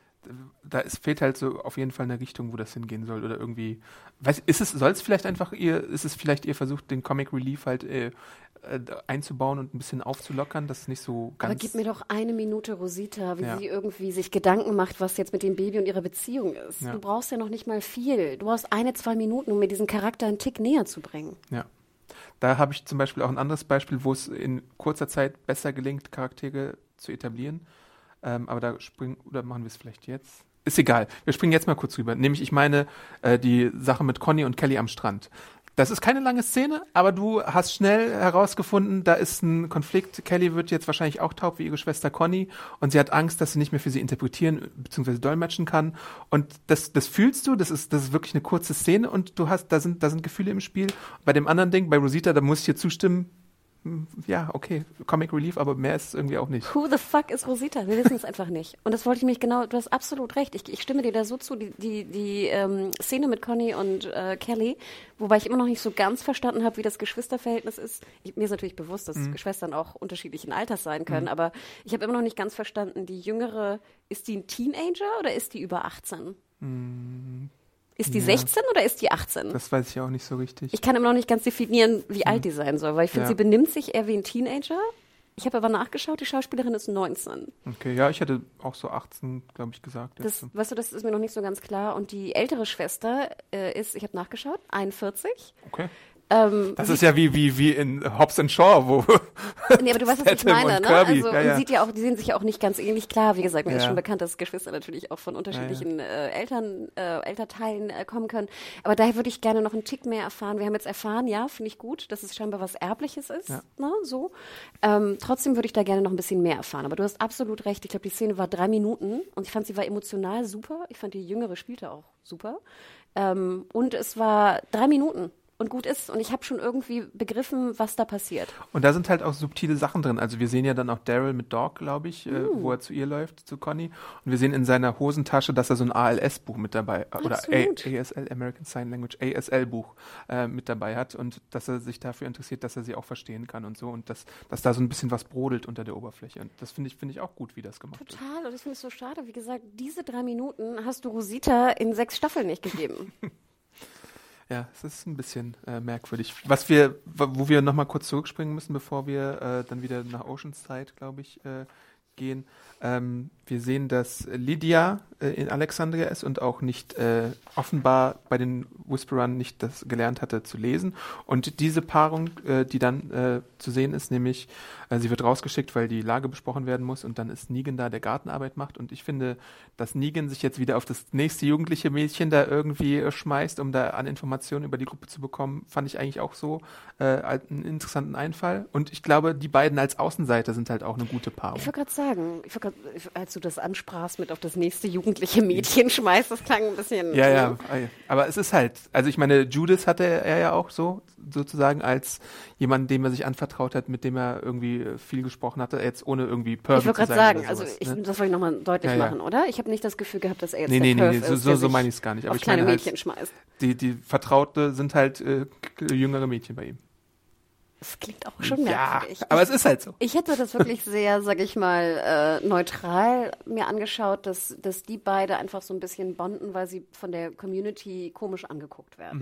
Da ist, fehlt halt so auf jeden Fall eine Richtung, wo das hingehen soll oder irgendwie, weiß, ist es, soll es vielleicht einfach ihr, ist es vielleicht ihr Versuch, den Comic Relief halt äh, äh, einzubauen und ein bisschen aufzulockern, das ist nicht so ganz... Aber gib mir doch eine Minute Rosita, wie ja. sie irgendwie sich Gedanken macht, was jetzt mit dem Baby und ihrer Beziehung ist. Ja. Du brauchst ja noch nicht mal viel. Du brauchst eine, zwei Minuten, um mir diesen Charakter einen Tick näher zu bringen. Ja. Da habe ich zum Beispiel auch ein anderes Beispiel, wo es in kurzer Zeit besser gelingt, Charaktere zu etablieren. Ähm, aber da springen, oder machen wir es vielleicht jetzt? Ist egal. Wir springen jetzt mal kurz rüber. Nämlich, ich meine, äh, die Sache mit Conny und Kelly am Strand. Das ist keine lange Szene, aber du hast schnell herausgefunden, da ist ein Konflikt. Kelly wird jetzt wahrscheinlich auch taub wie ihre Schwester Conny und sie hat Angst, dass sie nicht mehr für sie interpretieren bzw. dolmetschen kann. Und das, das fühlst du, das ist, das ist wirklich eine kurze Szene und du hast, da sind, da sind Gefühle im Spiel. Bei dem anderen Ding, bei Rosita, da muss ich dir zustimmen, ja, okay, Comic Relief, aber mehr ist es irgendwie auch nicht. Who the fuck ist Rosita? Wir wissen es einfach nicht. Und das wollte ich mich genau, du hast absolut recht. Ich, ich stimme dir da so zu, die, die, die ähm, Szene mit Conny und äh, Kelly, wobei ich immer noch nicht so ganz verstanden habe, wie das Geschwisterverhältnis ist. Ich, mir ist natürlich bewusst, dass mhm. Schwestern auch unterschiedlichen Alters sein können, mhm. aber ich habe immer noch nicht ganz verstanden, die Jüngere, ist die ein Teenager oder ist die über achtzehn? Mhm. Ist die ja. sechzehn oder ist die achtzehn? Das weiß ich auch nicht so richtig. Ich kann immer noch nicht ganz definieren, wie hm. alt die sein soll, weil ich finde, ja. sie benimmt sich eher wie ein Teenager. Ich habe aber nachgeschaut, die Schauspielerin ist neunzehn. Okay, ja, ich hätte auch so achtzehn, glaube ich, gesagt. Das, weißt du, das ist mir noch nicht so ganz klar. Und die ältere Schwester äh, ist, ich habe nachgeschaut, einundvierzig. Okay. Ähm, das ist ja wie, wie, wie in Hobbs and Shaw, wo nee, aber du weißt, was ich meine, ne? Kirby. Also, ja, ja. und sieht ja auch, die sehen sich ja auch nicht ganz ähnlich. Klar, wie gesagt, mir ja. ist schon bekannt, dass Geschwister natürlich auch von unterschiedlichen ja, ja. Äh, Eltern, äh, Elternteilen äh, kommen können. Aber daher würde ich gerne noch einen Tick mehr erfahren. Wir haben jetzt erfahren, ja, finde ich gut, dass es scheinbar was Erbliches ist, ja. ne, so. Ähm, trotzdem würde ich da gerne noch ein bisschen mehr erfahren. Aber du hast absolut recht. Ich glaube, die Szene war drei Minuten und ich fand, sie war emotional super. Ich fand, die Jüngere spielte auch super. Ähm, und es war drei Minuten. Und gut ist. Und ich habe schon irgendwie begriffen, was da passiert. Und da sind halt auch subtile Sachen drin. Also wir sehen ja dann auch Daryl mit Dog, glaube ich, mm. äh, wo er zu ihr läuft, zu Conny. Und wir sehen in seiner Hosentasche, dass er so ein A L S-Buch mit dabei, Absolut. oder A- ASL, American Sign Language, A S L-Buch äh, mit dabei hat. Und dass er sich dafür interessiert, dass er sie auch verstehen kann und so. Und dass, dass da so ein bisschen was brodelt unter der Oberfläche. Und das finde ich, finde ich auch gut, wie das gemacht Total. wird. Total. Und das finde ich so schade. Wie gesagt, diese drei Minuten hast du Rosita in sechs Staffeln nicht gegeben. Ja, es ist ein bisschen äh, merkwürdig. Was wir, wo wir nochmal kurz zurückspringen müssen, bevor wir äh, dann wieder nach Oceanside, glaube ich, äh, gehen. Ähm, wir sehen, dass Lydia äh, in Alexandria ist und auch nicht äh, offenbar bei den Whisperern nicht das gelernt hatte zu lesen. Und diese Paarung, äh, die dann äh, zu sehen ist, nämlich äh, sie wird rausgeschickt, weil die Lage besprochen werden muss und dann ist Negan da, der Gartenarbeit macht. Und ich finde, dass Negan sich jetzt wieder auf das nächste jugendliche Mädchen da irgendwie äh, schmeißt, um da an Informationen über die Gruppe zu bekommen, fand ich eigentlich auch so äh, einen interessanten Einfall. Und ich glaube, die beiden als Außenseiter sind halt auch eine gute Paarung. Ich wollte gerade sagen, ich wollt grad, als du das ansprachst mit auf das nächste jugendliche Mädchen schmeißt, das klang ein bisschen... Ja, ja, aber es ist halt, also ich meine, Judas hatte er ja auch so, sozusagen als jemand, dem er sich anvertraut hat, mit dem er irgendwie viel gesprochen hatte, jetzt ohne irgendwie Pervy zu sein. Ich wollte gerade sagen, also sowas, ich, ne? das wollte ich nochmal deutlich ja, ja. machen, oder? Ich habe nicht das Gefühl gehabt, dass er jetzt nee, der nee, Perv nee, nee, ist, so, so meine ich es gar nicht. Aber auf ich kleine meine Mädchen halt, schmeißt. Die, die Vertraute sind halt äh, jüngere Mädchen bei ihm. Das klingt auch schon merkwürdig. Ja, aber es ist halt so. Ich hätte das wirklich sehr, sag ich mal, äh, neutral mir angeschaut, dass, dass die beide einfach so ein bisschen bonden, weil sie von der Community komisch angeguckt werden. Mhm.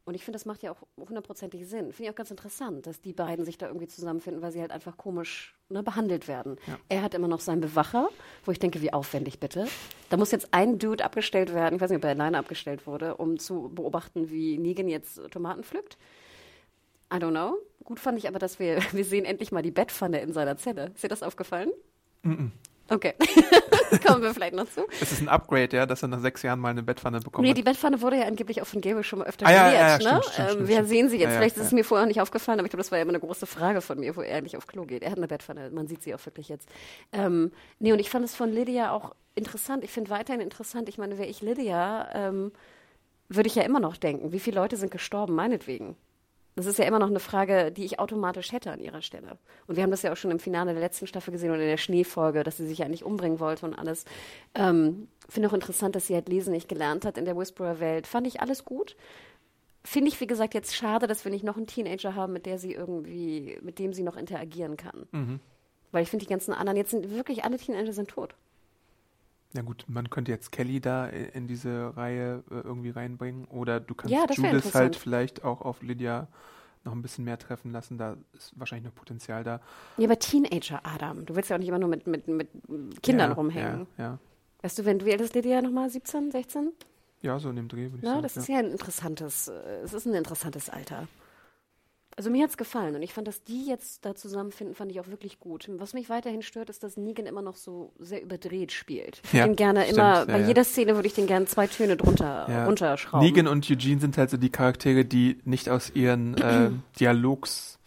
Und ich finde, das macht ja auch hundertprozentig Sinn. Finde ich auch ganz interessant, dass die beiden sich da irgendwie zusammenfinden, weil sie halt einfach komisch ne, behandelt werden. Ja. Er hat immer noch seinen Bewacher, wo ich denke, wie aufwendig bitte. Da muss jetzt ein Dude abgestellt werden, ich weiß nicht, ob er alleine abgestellt wurde, um zu beobachten, wie Negan jetzt Tomaten pflückt. I don't know. Gut fand ich aber, dass wir, wir sehen endlich mal die Bettpfanne in seiner Zelle. Ist dir das aufgefallen? Mm-mm. Okay, kommen wir vielleicht noch zu. Es ist ein Upgrade, ja, dass er nach sechs Jahren mal eine Bettpfanne bekommt. Nee, die Bettpfanne wurde ja angeblich auch von Gabriel schon mal öfter ah, geleert. Ja, ja, ja, ne? stimmt, stimmt, ähm, stimmt, wir stimmt. sehen sie jetzt, Ja, vielleicht ja, ist es ja. mir vorher nicht aufgefallen, aber ich glaube, das war ja immer eine große Frage von mir, wo er eigentlich auf Klo geht. Er hat eine Bettpfanne, man sieht sie auch wirklich jetzt. Ähm, nee, und ich fand es von Lydia auch interessant. Ich finde weiterhin interessant, ich meine, wäre ich Lydia, ähm, würde ich ja immer noch denken, wie viele Leute sind gestorben, meinetwegen. Das ist ja immer noch eine Frage, die ich automatisch hätte an ihrer Stelle. Und wir haben das ja auch schon im Finale der letzten Staffel gesehen und in der Schneefolge, dass sie sich ja eigentlich umbringen wollte und alles. Ähm, finde auch interessant, dass sie halt Lesen nicht gelernt hat in der Whisperer-Welt. Fand ich alles gut. Finde ich, wie gesagt, jetzt schade, dass wir nicht noch einen Teenager haben, mit der sie irgendwie, mit dem sie noch interagieren kann. Mhm. Weil ich finde, die ganzen anderen, jetzt sind wirklich alle Teenager sind tot. Ja gut, man könnte jetzt Kelly da in diese Reihe äh, irgendwie reinbringen oder du kannst Ja, das wär Judith interessant. halt vielleicht auch auf Lydia noch ein bisschen mehr treffen lassen, da ist wahrscheinlich noch Potenzial da. Ja, aber Teenager, Adam, du willst ja auch nicht immer nur mit, mit, mit Kindern ja, rumhängen. Ja, ja. Weißt du, wenn du, wie alt ist Lydia nochmal? siebzehn, sechzehn? Ja, so in dem Dreh würde ich Ja, sagen. das ist ja ein interessantes, äh, es ist ein interessantes Alter. Also mir hat es gefallen und ich fand, dass die jetzt da zusammenfinden, fand ich auch wirklich gut. Was mich weiterhin stört, ist, dass Negan immer noch so sehr überdreht spielt. Ich Ja, den gerne stimmt, immer, ja, bei ja. jeder Szene würde ich den gerne zwei Töne drunter Ja. runterschrauben. Negan und Eugene sind halt so die Charaktere, die nicht aus ihren äh, Dialogs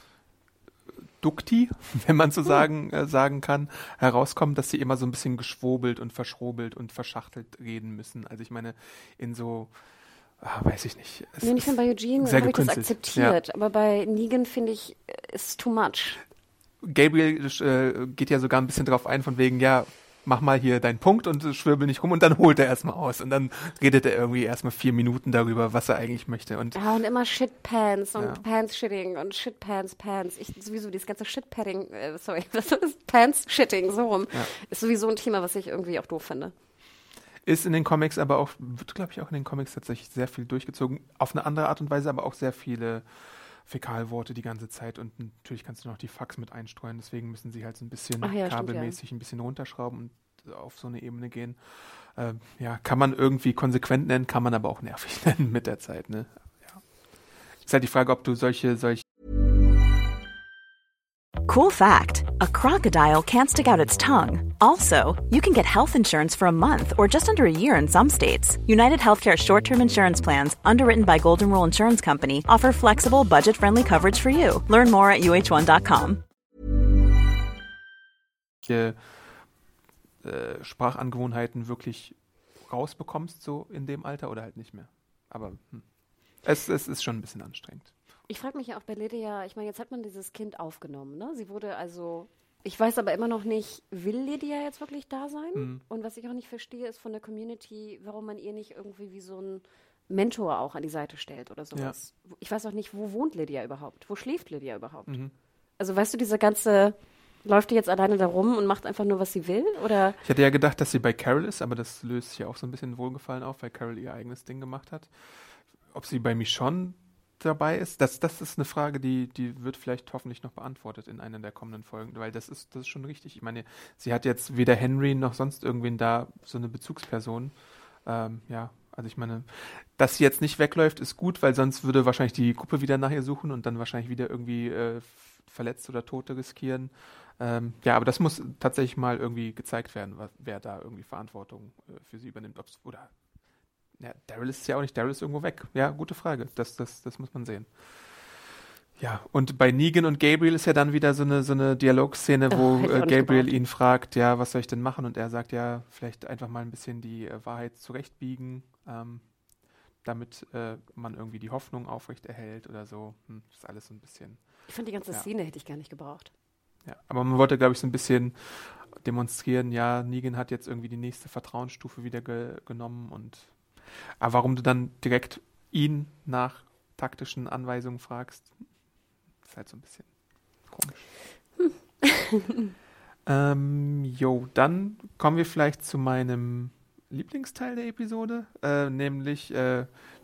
Dukti, wenn man so sagen, äh, sagen kann, herauskommen, dass sie immer so ein bisschen geschwobelt und verschrobelt und verschachtelt reden müssen. Also ich meine, in so, ah, weiß ich nicht. Es Nee, ich ist finde, bei Eugene sehr habe ich das gekünstelt. akzeptiert, aber bei Negan finde ich, ist too much. Gabriel äh, geht ja sogar ein bisschen drauf ein, von wegen, ja, mach mal hier deinen Punkt und äh, schwirbel nicht rum und dann holt er erstmal aus und dann redet er irgendwie erstmal vier Minuten darüber, was er eigentlich möchte. Und Ja, und immer Shitpants und Ja. Pants-Shitting und Shitpants, Pants. Ich sowieso, dieses ganze Shitpadding, äh, sorry, was ist Pants-Shitting, so rum, Ja. ist sowieso ein Thema, was ich irgendwie auch doof finde. ist in den Comics aber auch, wird glaube ich auch in den Comics tatsächlich sehr viel durchgezogen, auf eine andere Art und Weise, aber auch sehr viele Fäkalworte die ganze Zeit und natürlich kannst du noch die Fax mit einstreuen, deswegen müssen sie halt so ein bisschen Ach ja, stimmt, kabelmäßig ein bisschen runterschrauben und auf so eine Ebene gehen. Ähm, ja, kann man irgendwie konsequent nennen, kann man aber auch nervig nennen mit der Zeit, ne? Ja. Ist halt die Frage, ob du solche, solche Cool fact, a crocodile can't stick out its tongue. Also, you can get health insurance for a month or just under a year in some states. United Healthcare short-term insurance plans, underwritten by Golden Rule Insurance Company, offer flexible, budget-friendly coverage for you. Learn more at U H one dot com. äh, Sprachangewohnheiten wirklich rausbekommst, so in dem Alter oder halt nicht mehr. Aber hm. es, es ist schon ein bisschen anstrengend. Ich frage mich ja auch bei Lydia, ich meine, jetzt hat man dieses Kind aufgenommen, ne? Sie wurde also, ich weiß aber immer noch nicht, will Lydia jetzt wirklich da sein? Mhm. Und was ich auch nicht verstehe, ist von der Community, warum man ihr nicht irgendwie wie so ein Mentor auch an die Seite stellt oder sowas. Ja. Ich weiß auch nicht, wo wohnt Lydia überhaupt? Wo schläft Lydia überhaupt? Mhm. Also weißt du, diese ganze, läuft die jetzt alleine da rum und macht einfach nur, was sie will? Oder? Ich hätte ja gedacht, dass sie bei Carol ist, aber das löst sich ja auch so ein bisschen Wohlgefallen auf, weil Carol ihr eigenes Ding gemacht hat. Ob sie bei Michonne dabei ist, das, das ist eine Frage, die, die wird vielleicht hoffentlich noch beantwortet in einer der kommenden Folgen, weil das ist, das ist schon richtig. Ich meine, sie hat jetzt weder Henry noch sonst irgendwen da, so eine Bezugsperson. Ähm, ja, also ich meine, dass sie jetzt nicht wegläuft, ist gut, weil sonst würde wahrscheinlich die Gruppe wieder nach ihr suchen und dann wahrscheinlich wieder irgendwie äh, Verletzte oder Tote riskieren. Ähm, ja, aber das muss tatsächlich mal irgendwie gezeigt werden, was, wer da irgendwie Verantwortung äh, für sie übernimmt. Ob's, oder ja, Daryl ist ja auch nicht, Daryl ist irgendwo weg. Ja, gute Frage. Das, das, das muss man sehen. Ja, und bei Negan und Gabriel ist ja dann wieder so eine, so eine Dialogszene, wo oh, äh, Gabriel ihn fragt, ja, was soll ich denn machen? Und er sagt, ja, vielleicht einfach mal ein bisschen die äh, Wahrheit zurechtbiegen, ähm, damit äh, man irgendwie die Hoffnung aufrecht erhält oder so. Hm, das ist alles so ein bisschen. Ich fand die ganze ja. Szene hätte ich gar nicht gebraucht. Ja, aber man wollte, glaube ich, so ein bisschen demonstrieren, ja, Negan hat jetzt irgendwie die nächste Vertrauensstufe wieder ge- genommen und aber warum du dann direkt ihn nach taktischen Anweisungen fragst, ist halt so ein bisschen komisch. Hm. ähm, jo, dann kommen wir vielleicht zu meinem Lieblingsteil der Episode, äh, nämlich äh,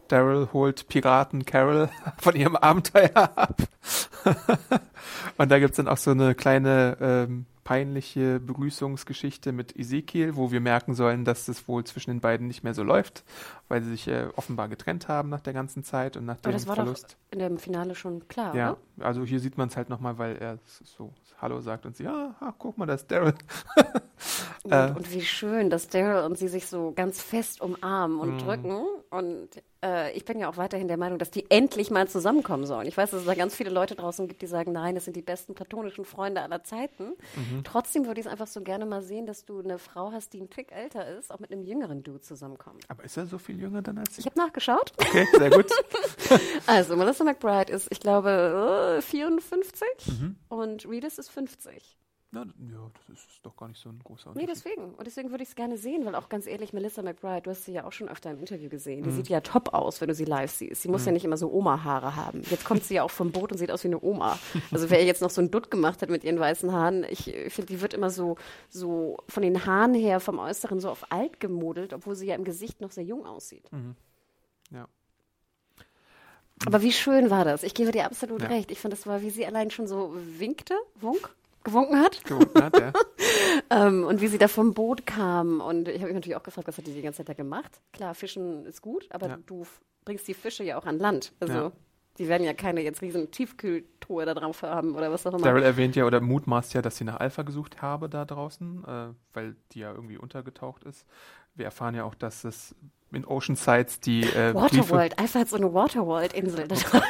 Daryl holt Piraten Carol von ihrem Abenteuer ab. Und da gibt's dann auch so eine kleine ähm, peinliche Begrüßungsgeschichte mit Ezekiel, wo wir merken sollen, dass es wohl zwischen den beiden nicht mehr so läuft, weil sie sich äh, offenbar getrennt haben nach der ganzen Zeit und nach dem Verlust. Aber das war doch in dem Finale schon klar, ja, oder? Also hier sieht man es halt nochmal, weil er so Hallo sagt und sie, ja, ah, guck mal, das ist Daryl. und, äh, und wie schön, dass Daryl und sie sich so ganz fest umarmen und mm. drücken. Und äh, ich bin ja auch weiterhin der Meinung, dass die endlich mal zusammenkommen sollen. Ich weiß, dass es da ganz viele Leute draußen gibt, die sagen, nein, das sind die besten platonischen Freunde aller Zeiten. Mhm. Trotzdem würde ich es einfach so gerne mal sehen, dass du eine Frau hast, die ein Tick älter ist, auch mit einem jüngeren Dude zusammenkommt. Aber ist er so viel jünger dann als sie? Ich habe nachgeschaut. Okay, sehr gut. Also, Melissa McBride ist, ich glaube, vierundfünfzig mhm. und Reedus ist fünfzig. Na, ja, das ist doch gar nicht so ein großer Unterschied. Nee, deswegen. Und deswegen würde ich es gerne sehen, weil auch ganz ehrlich, Melissa McBride, du hast sie ja auch schon öfter im Interview gesehen, die mhm. sieht ja top aus, wenn du sie live siehst. Sie muss mhm. ja nicht immer so Oma-Haare haben. Jetzt kommt sie ja auch vom Boot und sieht aus wie eine Oma. Also wer jetzt noch so einen Dutt gemacht hat mit ihren weißen Haaren, ich finde, die wird immer so, so von den Haaren her, vom Äußeren so auf alt gemodelt, obwohl sie ja im Gesicht noch sehr jung aussieht. Mhm. Ja. Aber wie schön war das? Ich gebe dir absolut ja. recht. Ich fand, das war, wie sie allein schon so winkte, wunk, gewunken hat. Gewunken hat, ja. ähm, und wie sie da vom Boot kam. Und ich habe mich natürlich auch gefragt, was hat die die ganze Zeit da gemacht? Klar, Fischen ist gut, aber ja. du f- bringst die Fische ja auch an Land. Also ja. die werden ja keine jetzt riesen Tiefkühltruhe da drauf haben oder was auch immer. Daryl erwähnt ja oder mutmaßt ja, dass sie nach Alpha gesucht habe da draußen, äh, weil die ja irgendwie untergetaucht ist. Wir erfahren ja auch, dass es in Oceansides die äh, Waterworld, Alpha hat so eine Waterworld-Insel.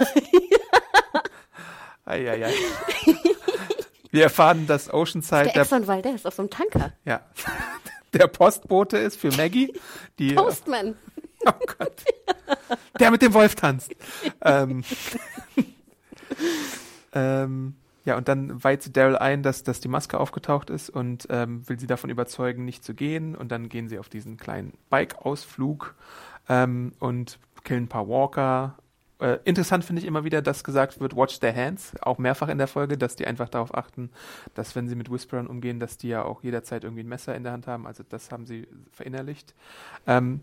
Eieiei. Wir erfahren, dass Oceanside... Der Exxon Valdez auf so einem Tanker. Ja. Der Postbote ist für Maggie. Die, Postman. Oh Gott. Der mit dem Wolf tanzt. ähm, ähm, ja, und dann weiht sie Daryl ein, dass, dass die Maske aufgetaucht ist und ähm, will sie davon überzeugen, nicht zu gehen. Und dann gehen sie auf diesen kleinen Bike-Ausflug ähm, und killen ein paar Walker. Äh, interessant finde ich immer wieder, dass gesagt wird, watch their hands, auch mehrfach in der Folge, dass die einfach darauf achten, dass wenn sie mit Whisperern umgehen, dass die ja auch jederzeit irgendwie ein Messer in der Hand haben. Also das haben sie verinnerlicht. Ähm,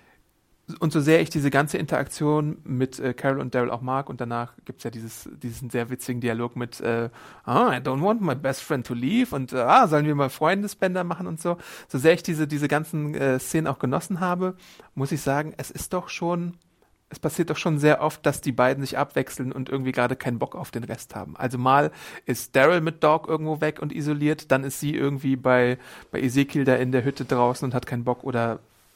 Und so sehr ich diese ganze Interaktion mit äh, Carol und Daryl auch mag, und danach gibt es ja dieses, diesen sehr witzigen Dialog mit äh, ah, I don't want my best friend to leave und äh, ah, sollen wir mal Freundesbänder machen und so. So sehr ich diese, diese ganzen äh, Szenen auch genossen habe, muss ich sagen, es ist doch schon, es passiert doch schon sehr oft, dass die beiden sich abwechseln und irgendwie gerade keinen Bock auf den Rest haben. Also mal ist Daryl mit Dog irgendwo weg und isoliert, dann ist sie irgendwie bei, bei Ezekiel da in der Hütte draußen und hat keinen Bock, oder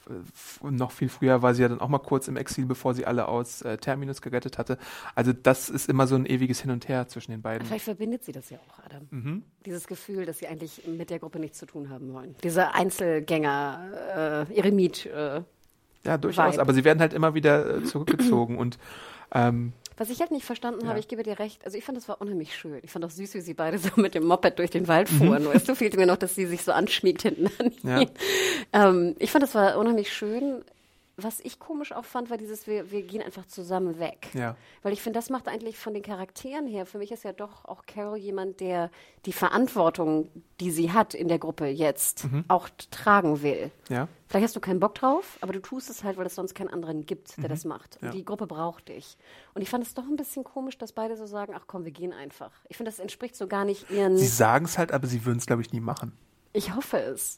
noch viel früher war sie ja dann auch mal kurz im Exil, bevor sie alle aus äh, Terminus gerettet hatte. Also das ist immer so ein eviges Hin und Her zwischen den beiden. Vielleicht verbindet sie das ja auch, Adam. Mhm. Dieses Gefühl, dass sie eigentlich mit der Gruppe nichts zu tun haben wollen. Diese Einzelgänger, äh, Eremit. Äh, ja, durchaus. Vibe. Aber sie werden halt immer wieder äh, zurückgezogen und ähm, was ich halt nicht verstanden ja. habe, ich gebe dir recht, also ich fand, das war unheimlich schön. Ich fand auch süß, wie sie beide so mit dem Moped durch den Wald fuhren. Mhm. Weißt du, fehlte mir noch, dass sie sich so anschmiegt hinten an ihn. Ja. Ähm, ich fand, das war unheimlich schön. Was ich komisch auch fand, war dieses, wir, wir gehen einfach zusammen weg. Ja. Weil ich finde, das macht eigentlich von den Charakteren her, für mich ist ja doch auch Carol jemand, der die Verantwortung, die sie hat in der Gruppe jetzt, mhm. auch tragen will. Ja. Vielleicht hast du keinen Bock drauf, aber du tust es halt, weil es sonst keinen anderen gibt, der mhm. das macht. Und ja. die Gruppe braucht dich. Und ich fand es doch ein bisschen komisch, dass beide so sagen, ach komm, wir gehen einfach. Ich finde, das entspricht so gar nicht ihren... Sie sagen es halt, aber sie würden es, glaube ich, nie machen. Ich hoffe es.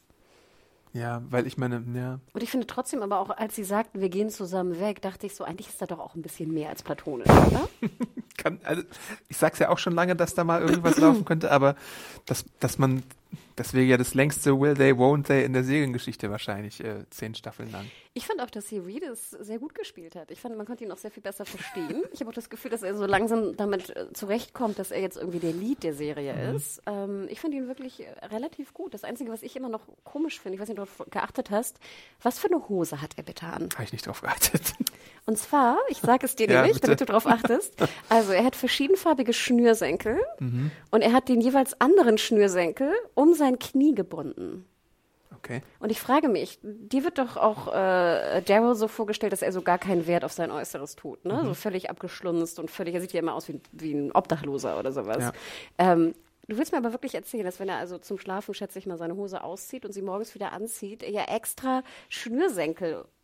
Ja, weil ich meine, ja. Und ich finde trotzdem aber auch, als sie sagten, wir gehen zusammen weg, dachte ich so, eigentlich ist da doch auch ein bisschen mehr als platonisch, oder? Kann, also, ich sag's ja auch schon lange, dass da mal irgendwas laufen könnte, aber dass, dass man, das wäre ja das längste Will They, Won't They in der Seriengeschichte wahrscheinlich, äh, zehn Staffeln lang. Ich fand auch, dass sie Reedus sehr gut gespielt hat. Ich fand, man konnte ihn auch sehr viel besser verstehen. Ich habe auch das Gefühl, dass er so langsam damit äh, zurechtkommt, dass er jetzt irgendwie der Lead der Serie mhm. ist. Ähm, ich fand ihn wirklich äh, relativ gut. Das Einzige, was ich immer noch komisch finde, ich weiß nicht, ob du darauf geachtet hast, was für eine Hose hat er bitte an? Habe ich nicht drauf geachtet. Und zwar, ich sage es dir ja, nämlich, bitte. damit du drauf achtest, also er hat verschiedenfarbige Schnürsenkel mhm. und er hat den jeweils anderen Schnürsenkel um sein Knie gebunden. Okay. Und ich frage mich, dir wird doch auch äh, Daryl so vorgestellt, dass er so gar keinen Wert auf sein Äußeres tut, ne? Mhm. So völlig abgeschlunzt und völlig, er sieht ja immer aus wie, wie ein Obdachloser oder sowas. Ja. Ähm, du willst mir aber wirklich erzählen, dass wenn er also zum Schlafen, schätze ich mal, seine Hose auszieht und sie morgens wieder anzieht, er ja extra Schnürsenkel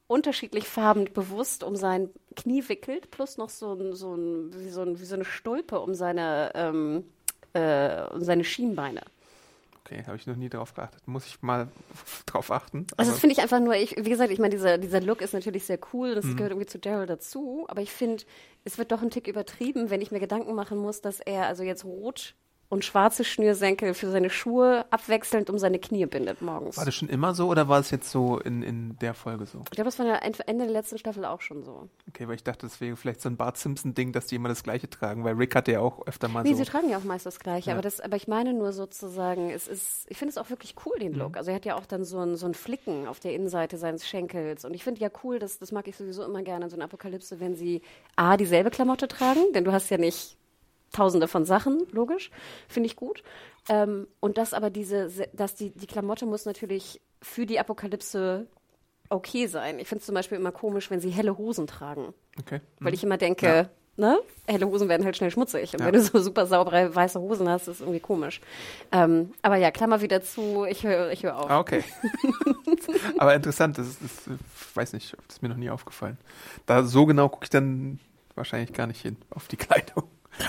unterschiedlich farbend bewusst um sein Knie wickelt, plus noch so, ein, so, ein, wie, so ein, wie so eine Stulpe um seine, ähm, äh, um seine Schienbeine. Okay, habe ich noch nie drauf geachtet. Muss ich mal drauf achten. Also das finde ich einfach nur, ich, wie gesagt, ich meine, dieser, dieser Look ist natürlich sehr cool, das mhm. gehört irgendwie zu Daryl dazu, aber ich finde, es wird doch ein Tick übertrieben, wenn ich mir Gedanken machen muss, dass er also jetzt rot und schwarze Schnürsenkel für seine Schuhe abwechselnd um seine Knie bindet morgens. War das schon immer so oder war es jetzt so in, in der Folge so? Ich glaube, das war ja Ende der letzten Staffel auch schon so. Okay, weil ich dachte, das wäre vielleicht so ein Bart Simpson-Ding, dass die immer das Gleiche tragen, weil Rick hatte ja auch öfter mal nee, so. Nee, sie tragen ja auch meist das Gleiche, ja. aber, das, aber ich meine nur sozusagen, es ist, ich finde es auch wirklich cool, den Look. Mhm. Also er hat ja auch dann so ein, so ein Flicken auf der Innenseite seines Schenkels und ich finde ja cool, das, das mag ich sowieso immer gerne in so einer Apokalypse, wenn sie A, dieselbe Klamotte tragen, denn du hast ja nicht Tausende von Sachen, logisch, finde ich gut. Ähm, und dass aber diese, dass die, die Klamotte muss natürlich für die Apokalypse okay sein. Ich finde es zum Beispiel immer komisch, wenn sie helle Hosen tragen. Okay. Weil mhm. ich immer denke, ja. ne, helle Hosen werden halt schnell schmutzig. Und ja. wenn du so super saubere weiße Hosen hast, ist es irgendwie komisch. Ähm, aber ja, Klammer wieder zu, ich höre ich hör auf. Ah, okay. Aber interessant, das ist, das, ich weiß nicht, das ist mir noch nie aufgefallen. Da so genau gucke ich dann wahrscheinlich gar nicht hin, auf die Kleidung.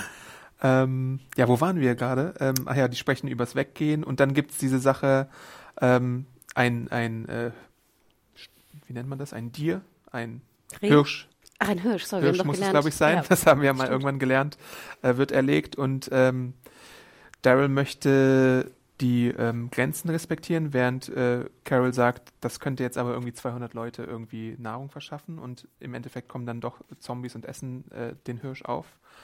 Ähm, ja, wo waren wir gerade? Ähm, ach ja, die sprechen übers Weggehen und dann gibt es diese Sache, ähm, ein, ein äh, wie nennt man das? Ein Dier? Ein Reh? Hirsch. Ach, ein Hirsch, sorry, Hirsch wir haben muss doch es, gelernt. glaube ich, sein. Ja, das haben wir ja mal stimmt. irgendwann gelernt. Äh, wird erlegt und ähm, Daryl möchte die ähm, Grenzen respektieren, während äh, Carol sagt, das könnte jetzt aber irgendwie zweihundert Leute irgendwie Nahrung verschaffen und im Endeffekt kommen dann doch Zombies und essen äh, den Hirsch auf.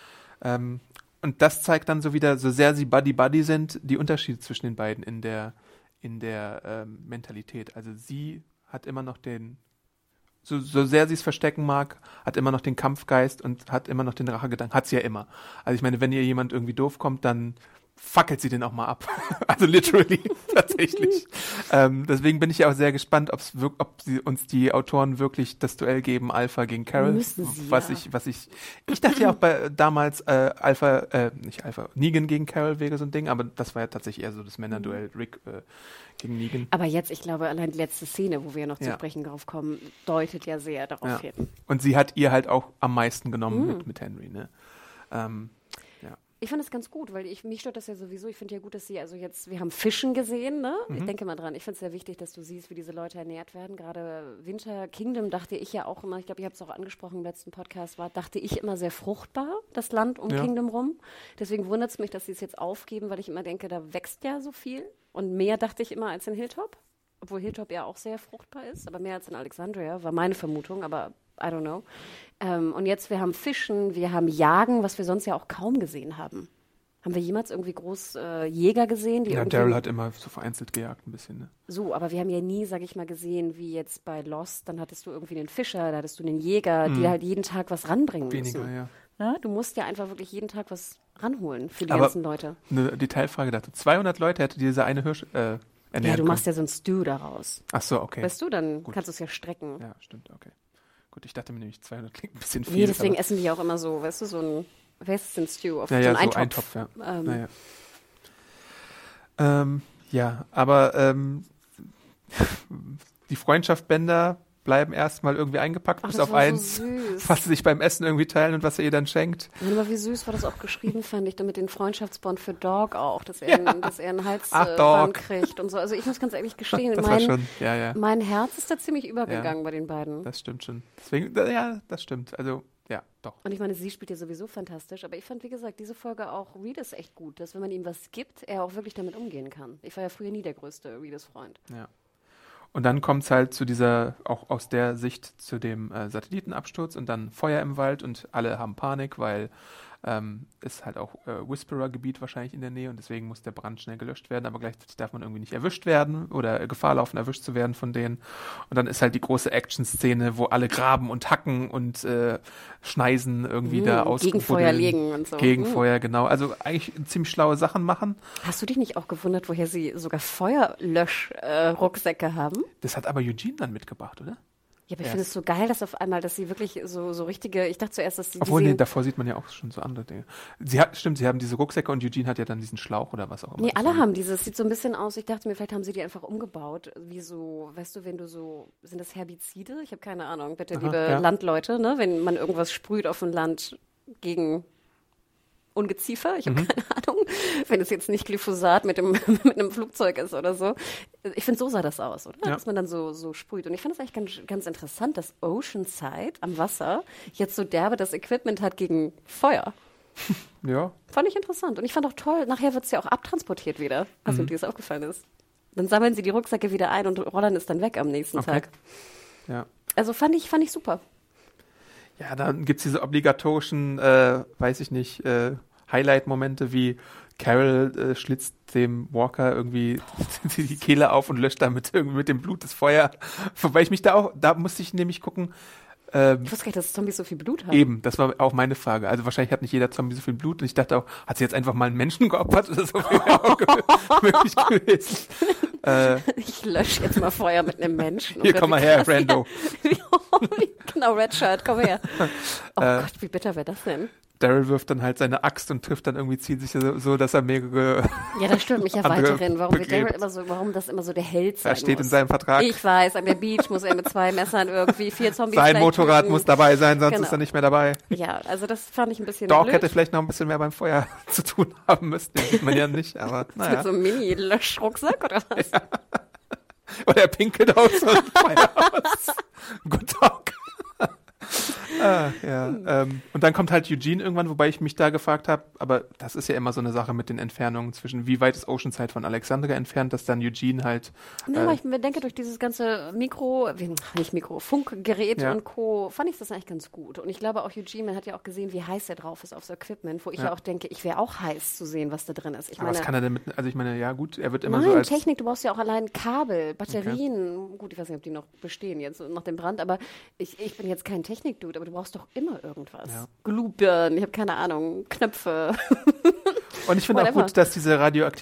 Ähm, und das zeigt dann so wieder, so sehr sie Buddy-Buddy sind, die Unterschiede zwischen den beiden in der, in der ähm, Mentalität. Also sie hat immer noch den, so, so sehr sie es verstecken mag, hat immer noch den Kampfgeist und hat immer noch den Rachegedanken. Hat sie ja immer. Also ich meine, wenn ihr jemand irgendwie doof kommt, dann fackelt sie den auch mal ab. Also literally, tatsächlich. Ähm, deswegen bin ich ja auch sehr gespannt, ob's wirk- ob sie uns die Autoren wirklich das Duell geben, Alpha gegen Carol. Müssen sie, was ja. ich, was ich, ich dachte ja auch bei damals äh, Alpha, äh, nicht Alpha, Negan gegen Carol wäre so ein Ding, aber das war ja tatsächlich eher so das Männerduell, Rick äh, gegen Negan. Aber jetzt, ich glaube, allein die letzte Szene, wo wir ja noch zu Ja. sprechen drauf kommen, deutet ja sehr darauf Ja. hin. Und sie hat ihr halt auch am meisten genommen Mhm. mit, mit Henry, ne? Ähm, Ich fand das ganz gut, weil ich, mich stört das ja sowieso. Ich finde ja gut, dass sie, also jetzt, wir haben Fischen gesehen, ne? Mhm. Ich denke mal dran. Ich finde es sehr wichtig, dass du siehst, wie diese Leute ernährt werden. Gerade Winter Kingdom dachte ich ja auch immer, ich glaube, ich habe es auch angesprochen im letzten Podcast, war, dachte ich immer sehr fruchtbar, das Land um Ja. Kingdom rum. Deswegen wundert es mich, dass sie es jetzt aufgeben, weil ich immer denke, da wächst ja so viel. Und mehr dachte ich immer als in Hilltop. Obwohl Hilltop ja auch sehr fruchtbar ist, aber mehr als in Alexandria, war meine Vermutung, aber I don't know. Ähm, und jetzt, wir haben Fischen, wir haben Jagen, was wir sonst ja auch kaum gesehen haben. Haben wir jemals irgendwie groß äh, Jäger gesehen? Die ja, irgendwie Daryl hat immer so vereinzelt gejagt ein bisschen, ne? So, aber wir haben ja nie, sag ich mal, gesehen, wie jetzt bei Lost, dann hattest du irgendwie einen Fischer, da hattest du einen Jäger, die halt jeden Tag was ranbringen Weniger, müssen. ja. Ja, du musst ja einfach wirklich jeden Tag was ranholen für die Aber ganzen Leute. Eine Detailfrage dazu. zweihundert Leute hätte dieser eine Hirsch äh, ernähren Ja, du können. machst ja so ein Stew daraus. Ach so, okay. Weißt du, dann Gut. kannst du es ja strecken. Ja, stimmt, okay. Gut, ich dachte mir nämlich, zweihundert klingt ein bisschen viel. Nee, deswegen aber, essen die ja auch immer so, weißt du, so ein, wer ist denn Stew? Auf ja, so ja, einen so Eintopf. Eintopf, ja. Ähm, Naja. Ähm, ja, aber ähm, die Freundschaft Bender bleiben erstmal irgendwie eingepackt, Ach, bis das auf war so eins, süß. was sie sich beim Essen irgendwie teilen und was er ihr dann schenkt. Ja, aber wie süß war das auch geschrieben, fand ich, damit den Freundschaftsbond für Dog auch, dass er, Ja. einen, dass er einen Ach, Halsband Dog. kriegt und so. Also ich muss ganz ehrlich gestehen, Das war mein, schon, ja, ja, mein Herz ist da ziemlich übergegangen Ja. bei den beiden. das stimmt schon. Deswegen, ja, das stimmt. Also, ja, doch. Und ich meine, sie spielt ja sowieso fantastisch, aber ich fand, wie gesagt, diese Folge auch Reedus echt gut, dass wenn man ihm was gibt, er auch wirklich damit umgehen kann. Ich war ja früher nie der größte Reedus-Freund. Ja. Und dann kommt es halt zu dieser, auch aus der Sicht zu dem äh, Satellitenabsturz und dann Feuer im Wald und alle haben Panik, weil ähm, ist halt auch äh, Whisperer-Gebiet wahrscheinlich in der Nähe und deswegen muss der Brand schnell gelöscht werden, aber gleichzeitig darf man irgendwie nicht erwischt werden oder äh, Gefahr laufen, erwischt zu werden von denen. Und dann ist halt die große Action-Szene, wo alle graben und hacken und äh, schneisen irgendwie da aus. Gegenfeuer legen und so. Gegenfeuer, genau. Also eigentlich ziemlich schlaue Sachen machen. Hast du dich nicht auch gewundert, woher sie sogar Feuerlösch-Rucksäcke haben? Das hat aber Eugene dann mitgebracht, oder? Ja, aber ich finde es so geil, dass auf einmal, dass sie wirklich so, so richtige, ich dachte zuerst, dass sie Obwohl, nee, davor sieht man ja auch schon so andere Dinge. Sie hat, stimmt, sie haben diese Rucksäcke und Eugene hat ja dann diesen Schlauch oder was auch immer. Nee, alle haben dieses, sieht so ein bisschen aus, ich dachte mir, vielleicht haben sie die einfach umgebaut, wie so, weißt du, wenn du so, sind das Herbizide? Ich habe keine Ahnung, bitte, Aha, liebe ja. Landleute, ne, wenn man irgendwas sprüht auf dem Land gegen Ungeziefer, ich habe Mhm. keine Ahnung, wenn es jetzt nicht Glyphosat mit, dem, mit einem Flugzeug ist oder so. Ich finde, so sah das aus, oder? Ja. Dass man dann so, so sprüht. Und ich fand es eigentlich ganz, ganz interessant, dass Oceanside am Wasser jetzt so derbe das Equipment hat gegen Feuer. Ja. Fand ich interessant. Und ich fand auch toll, nachher wird es ja auch abtransportiert wieder, was Mhm. mir das aufgefallen ist. Dann sammeln sie die Rucksäcke wieder ein und rollern es dann weg am nächsten Okay. Tag. Ja. Also fand ich, fand ich super. Ja, dann gibt's diese obligatorischen, äh, weiß ich nicht, äh, Highlight-Momente wie Carol äh, schlitzt dem Walker irgendwie die Kehle auf und löscht damit irgendwie mit dem Blut das Feuer. Wobei ich mich da auch, da musste ich nämlich gucken, ähm, Ich wusste gar nicht, dass Zombies so viel Blut haben. eben, das war auch meine Frage. Also wahrscheinlich hat nicht jeder Zombie so viel Blut und ich dachte auch, hat sie jetzt einfach mal einen Menschen geopfert oder so? Wäre auch ge- möglich gewesen. Äh, Ich lösche jetzt mal Feuer mit einem Menschen. Hier, Oh Gott, komm mal wie her, krass. Brando. Genau, Red Shirt, komm her. Oh Äh, Gott, wie bitter wäre das denn? Daryl wirft dann halt seine Axt und trifft dann irgendwie zielsicher so, so dass er mehrere, Ja, das stört mich ja andere weiterhin. Warum, wird begräbt. Daryl immer so, warum das immer so der Held sein er steht muss. in seinem Vertrag. Ich weiß, an der Beach muss er mit zwei Messern irgendwie vier Zombies Sein gleich Motorrad töten. muss dabei sein, sonst Genau. ist er nicht mehr dabei. Ja, also das fand ich ein bisschen Dog blöd. hätte vielleicht noch ein bisschen mehr beim Feuer zu tun haben müssen. Den sieht man ja nicht, aber Mit naja. so einem Mini-Löschrucksack oder was? Oder er pinkelt aus so ein Feuer aus. Good Dog. ah, ja. ähm, und dann kommt halt Eugene irgendwann, wobei ich mich da gefragt habe, aber das ist ja immer so eine Sache mit den Entfernungen zwischen, wie weit ist Oceanside von Alexandria entfernt, dass dann Eugene halt Ja, äh, aber ich mir denke, durch dieses ganze Mikro, wie- nicht Mikro, Funkgerät Ja. und Co., fand ich das eigentlich ganz gut. Und ich glaube auch Eugene, man hat ja auch gesehen, wie heiß er drauf ist aufs Equipment, wo ich ja, Ja. auch denke, ich wäre auch heiß zu sehen, was da drin ist. Ich aber meine, was kann er denn mit, also ich meine, ja gut, er wird immer nein, so als, Technik, du brauchst ja auch allein Kabel, Batterien. Gut, ich weiß nicht, ob die noch bestehen jetzt nach dem Brand, aber ich, ich bin jetzt kein Technik-Dude, aber du brauchst doch immer irgendwas. Ja. Glühbirnen, ich habe keine Ahnung, Knöpfe. und ich finde auch whatever. gut, dass diese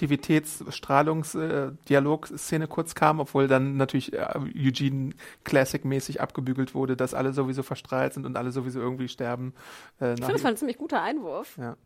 Radioaktivitäts-Strahlungs-Dialog-Szene kurz kam, obwohl dann natürlich äh, Eugene Classic-mäßig abgebügelt wurde, dass alle sowieso verstrahlt sind und alle sowieso irgendwie sterben. Äh, Ich nach- finde, das war ein ziemlich guter Einwurf. ja.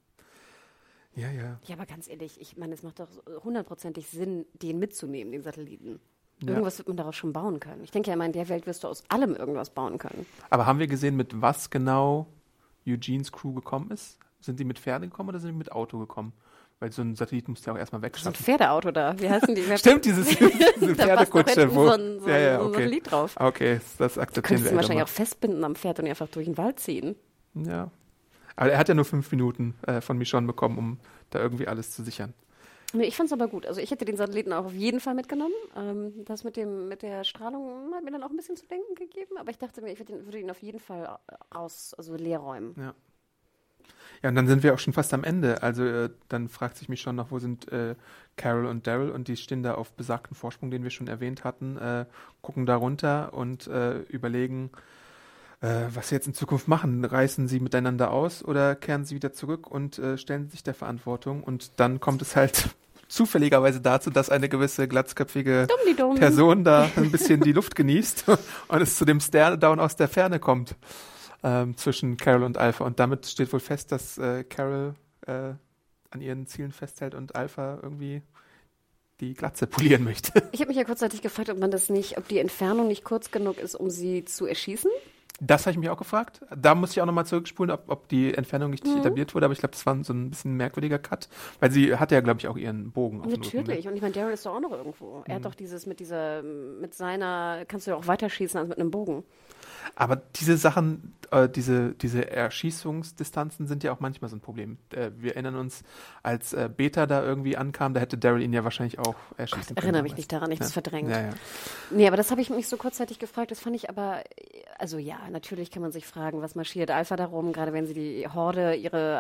Ja, ja. Ja, aber ganz ehrlich, ich meine, es macht doch hundertprozentig Sinn, den mitzunehmen, den Satelliten. Ja. Irgendwas wird man daraus schon bauen können. Ich denke ja immer, in der Welt wirst du aus allem irgendwas bauen können. Aber haben wir gesehen, mit was genau Eugenes Crew gekommen ist? Sind die mit Pferde gekommen oder sind die mit Auto gekommen? Weil so ein Satellit muss ja auch erstmal So ein wegschaffen. Pferdeauto da. Wie heißen die? Stimmt, dieses, diese Da passt doch Pferdekutsche. hinten Wo, so ein, so ja, ja, ein, so ein okay. Lied drauf. Okay, das akzeptieren Könntest wir du wahrscheinlich einfach auch festbinden am Pferd und ihn einfach durch den Wald ziehen. mal. Ja. Aber er hat ja nur fünf Minuten äh, von Michonne bekommen, um da irgendwie alles zu sichern. Nee, ich fand's aber gut. Also ich hätte den Satelliten auch auf jeden Fall mitgenommen. Ähm, das mit dem mit der Strahlung hat mir dann auch ein bisschen zu denken gegeben. Aber ich dachte mir, ich würd ihn, würde ihn auf jeden Fall raus, also leer räumen. Ja. Ja, und dann sind wir auch schon fast am Ende. Also äh, dann fragt sich mich schon noch, wo sind äh, Carol und Daryl, und die stehen da auf besagten Vorsprung, den wir schon erwähnt hatten, äh, gucken da runter und äh, überlegen, äh, was sie jetzt in Zukunft machen. Reißen sie miteinander aus oder kehren sie wieder zurück und äh, stellen sich der Verantwortung? Und dann kommt es halt zufälligerweise dazu, dass eine gewisse glatzköpfige Dumm-di-dumm. Person da ein bisschen die Luft genießt und es zu dem Stare-Down aus der Ferne kommt. Ähm, zwischen Carol und Alpha. Und damit steht wohl fest, dass äh, Carol äh, an ihren Zielen festhält und Alpha irgendwie die Glatze polieren möchte. Ich habe mich ja kurzzeitig gefragt, ob man das nicht, ob die Entfernung nicht kurz genug ist, um sie zu erschießen. Das habe ich mich auch gefragt. Da muss ich auch nochmal zurückspulen, ob, ob die Entfernung nicht Mhm. etabliert wurde, aber ich glaube, das war so ein bisschen ein merkwürdiger Cut, weil sie hatte ja, glaube ich, auch ihren Bogen auf dem Rücken. Natürlich. Und ich meine, Daryl ist doch auch noch irgendwo. Er hat doch dieses mit dieser, mit seiner, kannst du ja auch weiterschießen als mit einem Bogen. Aber diese Sachen, äh, diese, diese Erschießungsdistanzen sind ja auch manchmal so ein Problem. Äh, wir erinnern uns, als äh, Beta da irgendwie ankam, da hätte Daryl ihn ja wahrscheinlich auch erschießen können. Erinnere mich nicht daran, ich hab's verdrängt. Ja, ja. Nee, aber das habe ich mich so kurzzeitig gefragt, das fand ich aber, also ja, natürlich kann man sich fragen, was marschiert Alpha darum, gerade wenn sie die Horde, ihre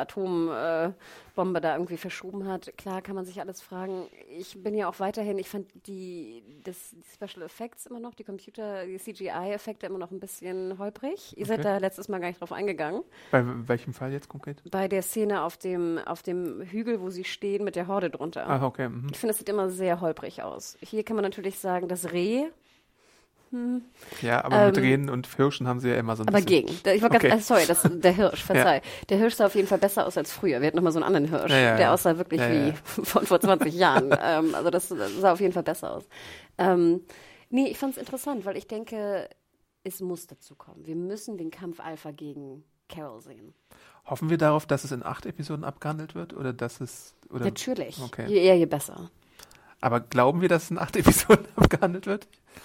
Atombombe da irgendwie verschoben hat. Klar kann man sich alles fragen. Ich bin ja auch weiterhin, ich fand die, das, die Special Effects immer noch, die Computer, die C G I-Effekte immer noch ein bisschen holprig. Ihr seid Okay. da letztes Mal gar nicht drauf eingegangen. Bei welchem Fall jetzt konkret? Bei der Szene auf dem, auf dem Hügel, wo sie stehen mit der Horde drunter. Ah, okay. Mhm. Ich finde, es sieht immer sehr holprig aus. Hier kann man natürlich sagen, das Reh, hm. Ja, aber Ähm, mit Rehen und Hirschen haben sie ja immer so ein Aber bisschen... gegen. Ich war ganz, Okay. äh, sorry, das, der Hirsch, verzeih. Der Hirsch sah auf jeden Fall besser aus als früher. Wir hatten nochmal so einen anderen Hirsch, Ja, ja, der ja. aussah wirklich Ja, wie ja. von vor zwanzig Jahren. Ähm, also das, das sah auf jeden Fall besser aus. Ähm, nee, ich fand es interessant, weil ich denke, es muss dazu kommen. Wir müssen den Kampf Alpha gegen Carol sehen. Hoffen wir darauf, dass es in acht Episoden abgehandelt wird oder dass es... Oder, Natürlich. Okay. Je eher, je besser. Aber glauben wir, dass es in acht Episoden abgehandelt wird?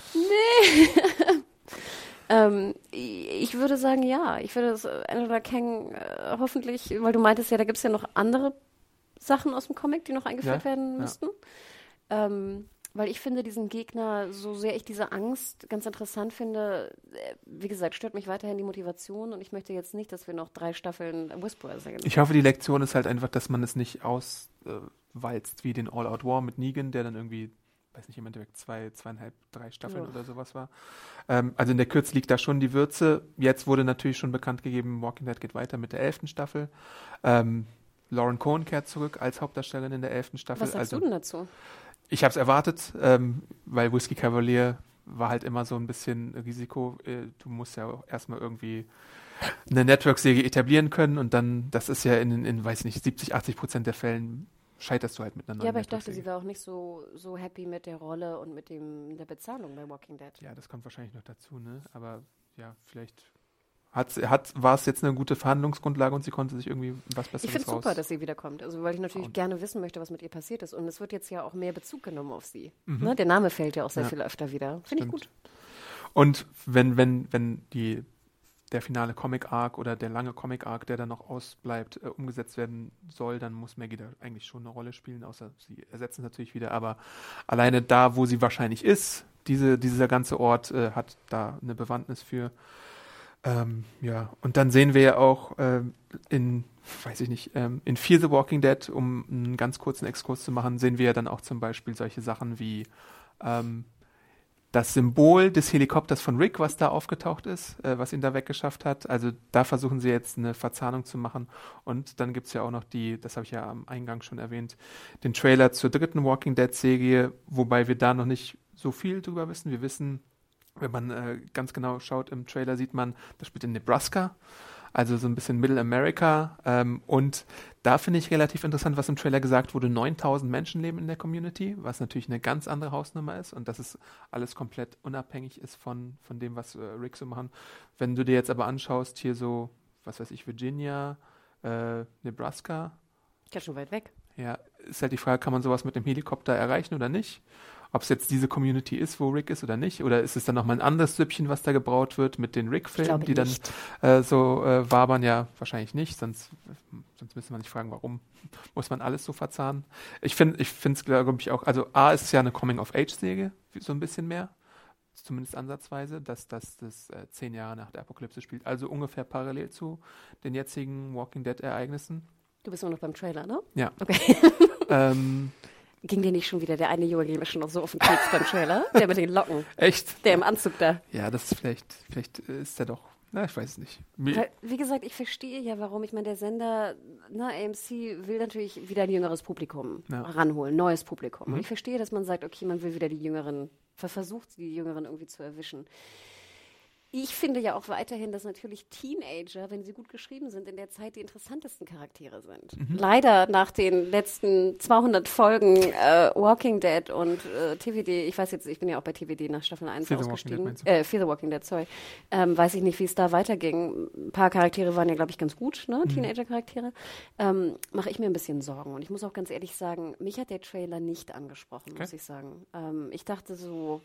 Ähm, ich würde sagen, ja. Ich würde das Angela Kang äh, hoffentlich, weil du meintest ja, da gibt es ja noch andere Sachen aus dem Comic, die noch eingeführt Ja, werden ja. müssten. Ähm, weil ich finde diesen Gegner, so sehr ich diese Angst ganz interessant finde, äh, wie gesagt, stört mich weiterhin die Motivation und ich möchte jetzt nicht, dass wir noch drei Staffeln Whisperer sehen. Ich hoffe, die Lektion ist halt einfach, dass man es nicht auswalzt äh, wie den All-Out War mit Negan, der dann irgendwie, weiß nicht, im Endeffekt zwei, zweieinhalb, drei Staffeln Ja. oder sowas war. Ähm, also in der Kürze liegt da schon die Würze. Jetzt wurde natürlich schon bekannt gegeben, Walking Dead geht weiter mit der elften Staffel. Ähm, Lauren Cohen kehrt zurück als Hauptdarstellerin in der elften Staffel. Was sagst also, du denn dazu? Ich habe es erwartet, ähm, weil Whiskey Cavalier war halt immer so ein bisschen Risiko. Äh, du musst ja auch erstmal irgendwie eine Network-Serie etablieren können und dann, das ist ja in, in weiß nicht, siebzig, achtzig Prozent der Fällen scheiterst du halt mit einer neuen Ja, aber ich dachte, Network-Serie. sie war auch nicht so, so happy mit der Rolle und mit dem, der Bezahlung bei Walking Dead. Ja, das kommt wahrscheinlich noch dazu, ne? Aber ja, vielleicht hat, hat, war es jetzt eine gute Verhandlungsgrundlage und sie konnte sich irgendwie was Besseres Ich finde es raus. super, dass sie wiederkommt. Also, weil ich natürlich Und- gerne wissen möchte, was mit ihr passiert ist. Und es wird jetzt ja auch mehr Bezug genommen auf sie. Mhm. Ne? Der Name fällt ja auch sehr Ja. viel öfter wieder. Finde ich Stimmt. gut. Und wenn, wenn, wenn die, der finale Comic-Arc oder der lange Comic-Arc, der dann noch ausbleibt, äh, umgesetzt werden soll, dann muss Maggie da eigentlich schon eine Rolle spielen, außer sie ersetzen es natürlich wieder. Aber alleine da, wo sie wahrscheinlich ist, diese, dieser ganze Ort äh, hat da eine Bewandtnis für. Ähm, ja, und dann sehen wir ja auch ähm, in, weiß ich nicht, ähm, in Fear the Walking Dead, um einen ganz kurzen Exkurs zu machen, sehen wir ja dann auch zum Beispiel solche Sachen wie ähm, das Symbol des Helikopters von Rick, was da aufgetaucht ist, äh, was ihn da weggeschafft hat. Also da versuchen sie jetzt eine Verzahnung zu machen. Und dann gibt es ja auch noch die, das habe ich ja am Eingang schon erwähnt, den Trailer zur dritten Walking Dead-Serie, wobei wir da noch nicht so viel drüber wissen. Wir wissen, wenn man äh, ganz genau schaut im Trailer, sieht man, das spielt in Nebraska, also so ein bisschen Middle America. Ähm, und da finde ich relativ interessant, was im Trailer gesagt wurde, neuntausend Menschen leben in der Community, was natürlich eine ganz andere Hausnummer ist und dass es alles komplett unabhängig ist von, von dem, was äh, Rick so machen. Wenn du dir jetzt aber anschaust, hier so, was weiß ich, Virginia, äh, Nebraska, Ganz schon weit weg. ja, ist halt die Frage, kann man sowas mit dem Helikopter erreichen oder nicht? Ob es jetzt diese Community ist, wo Rick ist oder nicht, oder ist es dann nochmal ein anderes Süppchen, was da gebraut wird mit den Rick-Filmen, glaube die dann nicht. äh, so äh, wabern? Ja, wahrscheinlich nicht, sonst, sonst müsste man sich fragen, warum muss man alles so verzahnen? Ich finde ich finde es, glaube ich, auch, also A, ist es ja eine Coming-of-Age-Serie, so ein bisschen mehr, zumindest ansatzweise, dass, dass das äh, zehn Jahre nach der Apokalypse spielt, also ungefähr parallel zu den jetzigen Walking Dead-Ereignissen. Du bist immer noch beim Trailer, ne? Ja. Okay. ähm, Ging dir nicht schon wieder der eine Junge, ging mir schon noch so auf den Keks beim Trailer? Der mit den Locken, echt? der im Anzug da. Ja, das ist vielleicht, vielleicht ist er doch, na, ich weiß es nicht. Mir- Weil, wie gesagt, ich verstehe ja, warum. Ich meine, der Sender, na, A M C will natürlich wieder ein jüngeres Publikum Ja. ranholen, neues Publikum. Mhm. Und ich verstehe, dass man sagt, okay, man will wieder die Jüngeren, ver- versucht, die Jüngeren irgendwie zu erwischen. Ich finde ja auch weiterhin, dass natürlich Teenager, wenn sie gut geschrieben sind, in der Zeit die interessantesten Charaktere sind. Mhm. Leider nach den letzten zweihundert Folgen äh, Walking Dead und äh, T V D, ich weiß jetzt, ich bin ja auch bei T V D nach Staffel eins Fear the Walking ausgestiegen. Dead, meinst du? Äh, Fear the Walking Dead, sorry. Ähm, weiß ich nicht, wie es da weiterging. Ein paar Charaktere waren ja, glaube ich, ganz gut, ne? Mhm. Teenager-Charaktere. Ähm, Mache ich mir ein bisschen Sorgen. Und ich muss auch ganz ehrlich sagen, mich hat der Trailer nicht angesprochen, Okay. muss ich sagen. Ähm, ich dachte so,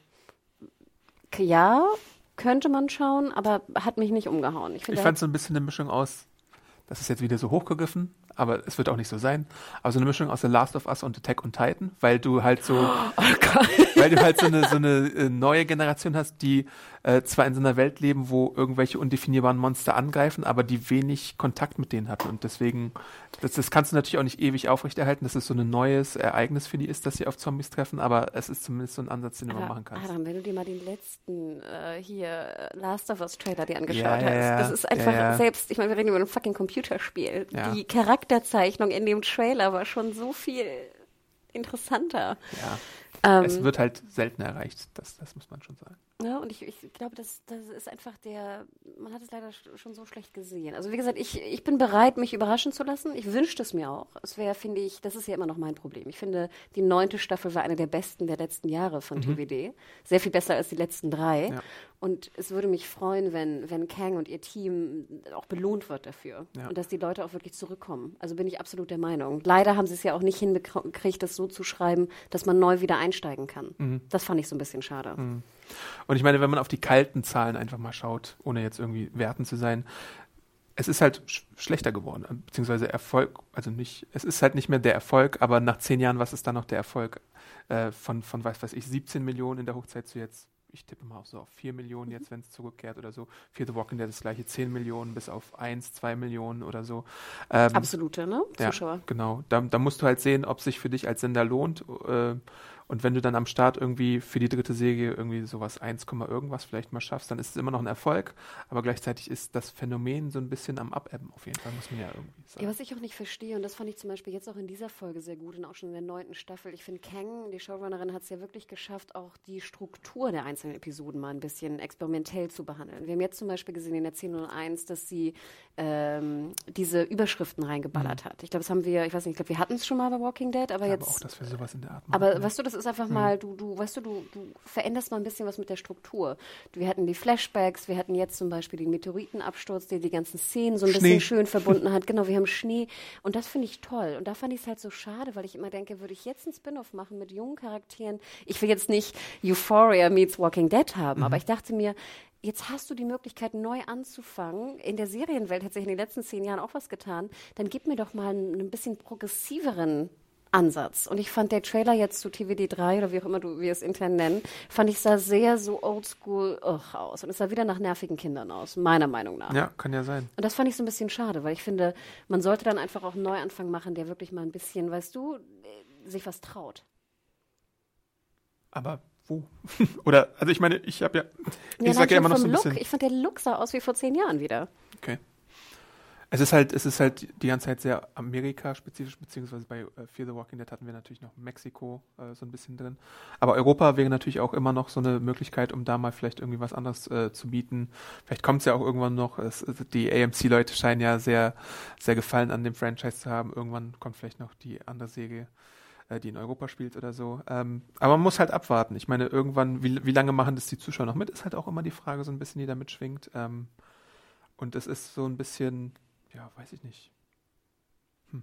k- ja, könnte man schauen, aber hat mich nicht umgehauen. Ich, finde, Ich fand so ein bisschen eine Mischung aus, das ist jetzt wieder so hochgegriffen, aber es wird auch nicht so sein, aber so eine Mischung aus The Last of Us und Attack on Titan, weil du halt so, weil du halt so eine, so eine äh, neue Generation hast, die äh, zwar in so einer Welt leben, wo irgendwelche undefinierbaren Monster angreifen, aber die wenig Kontakt mit denen hatten und deswegen, das, das kannst du natürlich auch nicht ewig aufrechterhalten, dass es so ein neues Ereignis für die ist, dass sie auf Zombies treffen, aber es ist zumindest so ein Ansatz, den du mal aber, machen kannst. Adam, wenn du dir mal den letzten äh, hier äh, Last of Us Trailer dir angeschaut Ja, ja, hast, ja. das ist einfach Ja, ja. selbst, ich meine, wir reden über ein fucking Computerspiel. Ja. Die Charakterzeichnung in dem Trailer war schon so viel interessanter. Ja. Ähm, es wird halt selten erreicht, das, das muss man schon sagen. Ja, und ich, ich glaube, das, das ist einfach der, man hat es leider schon so schlecht gesehen. Also wie gesagt, ich, ich bin bereit, mich überraschen zu lassen. Ich wünschte es mir auch. Es wäre, finde ich, das ist ja immer noch mein Problem. Ich finde, die neunte Staffel war eine der besten der letzten Jahre von mhm. T V D. Sehr viel besser als die letzten drei. Ja. Und es würde mich freuen, wenn, wenn Kang und ihr Team auch belohnt wird dafür. Ja. Und dass die Leute auch wirklich zurückkommen. Also bin ich absolut der Meinung. Leider haben sie es ja auch nicht hingekriegt, das so zu schreiben, dass man neu wieder einsteigen kann. Mhm. Das fand ich so ein bisschen schade. Mhm. Und ich meine, wenn man auf die kalten Zahlen einfach mal schaut, ohne jetzt irgendwie werten zu sein, es ist halt sch- schlechter geworden, beziehungsweise Erfolg, also nicht, es ist halt nicht mehr der Erfolg, aber nach zehn Jahren, was ist dann noch der Erfolg äh, von, von, was weiß ich, siebzehn Millionen in der Hochzeit zu jetzt, ich tippe mal auch so auf vier Millionen jetzt, wenn es zurückkehrt oder so. Fear the Walking Dead das gleiche, zehn Millionen bis auf eins, zwei Millionen oder so. Ähm, Absolute, ne? Zuschauer. Ja, genau. Da, da musst du halt sehen, ob sich für dich als Sender lohnt. Äh, und wenn du dann am Start irgendwie für die dritte Serie irgendwie sowas eins, irgendwas vielleicht mal schaffst, dann ist es immer noch ein Erfolg. Aber gleichzeitig ist das Phänomen so ein bisschen am Abebben auf jeden Fall, muss man ja irgendwie sagen. Ja, was ich auch nicht verstehe, und das fand ich zum Beispiel jetzt auch in dieser Folge sehr gut und auch schon in der neunten Staffel, ich finde, Kang, die Showrunnerin, hat es ja wirklich geschafft, auch die Struktur der einzelnen Episoden mal ein bisschen experimentell zu behandeln. Wir haben jetzt zum Beispiel gesehen in der zehn null eins, dass sie ähm, diese Überschriften reingeballert mhm. hat. Ich glaube, das haben wir, ich weiß nicht, ich glaube, wir hatten es schon mal bei Walking Dead, aber ja, jetzt... Aber auch, dass wir sowas in der Art machen. Aber weißt du, das ist einfach mhm. mal, du, du, weißt du, du, du veränderst mal ein bisschen was mit der Struktur. Wir hatten die Flashbacks, wir hatten jetzt zum Beispiel den Meteoritenabsturz, der die ganzen Szenen so ein Schnee. bisschen schön verbunden hat. Genau, wir haben Schnee und das finde ich toll. Und da fand ich es halt so schade, weil ich immer denke, würde ich jetzt einen Spin-off machen mit jungen Charakteren. Ich will jetzt nicht Euphoria meets Walking Dead haben, mhm. aber ich dachte mir, jetzt hast du die Möglichkeit, neu anzufangen. In der Serienwelt hat sich in den letzten zehn Jahren auch was getan. Dann gib mir doch mal einen, ein bisschen progressiveren Ansatz. Und ich fand der Trailer jetzt zu T V D drei oder wie auch immer du wir es intern nennen, fand ich sah sehr so oldschool aus. Und es sah wieder nach nervigen Kindern aus, meiner Meinung nach. Ja, kann ja sein. Und das fand ich so ein bisschen schade, weil ich finde, man sollte dann einfach auch einen Neuanfang machen, der wirklich mal ein bisschen, weißt du, sich was traut. Aber wo? Oder, also ich meine, ich habe ja, ich ja, sage ja immer noch so ein Look. bisschen. Ich fand, der Look sah aus wie vor zehn Jahren wieder. Okay. Es ist halt, es ist halt die ganze Zeit sehr Amerika-spezifisch, beziehungsweise bei äh, Fear the Walking Dead hatten wir natürlich noch Mexiko äh, so ein bisschen drin. Aber Europa wäre natürlich auch immer noch so eine Möglichkeit, um da mal vielleicht irgendwie was anderes äh, zu bieten. Vielleicht kommt es ja auch irgendwann noch. Es, die A M C-Leute scheinen ja sehr, sehr Gefallen an dem Franchise zu haben. Irgendwann kommt vielleicht noch die andere Serie, äh, die in Europa spielt oder so. Ähm, aber man muss halt abwarten. Ich meine, irgendwann, wie, wie lange machen das die Zuschauer noch mit, ist halt auch immer die Frage so ein bisschen, die da mitschwingt. Ähm, und es ist so ein bisschen... Ja, weiß ich nicht. Hm.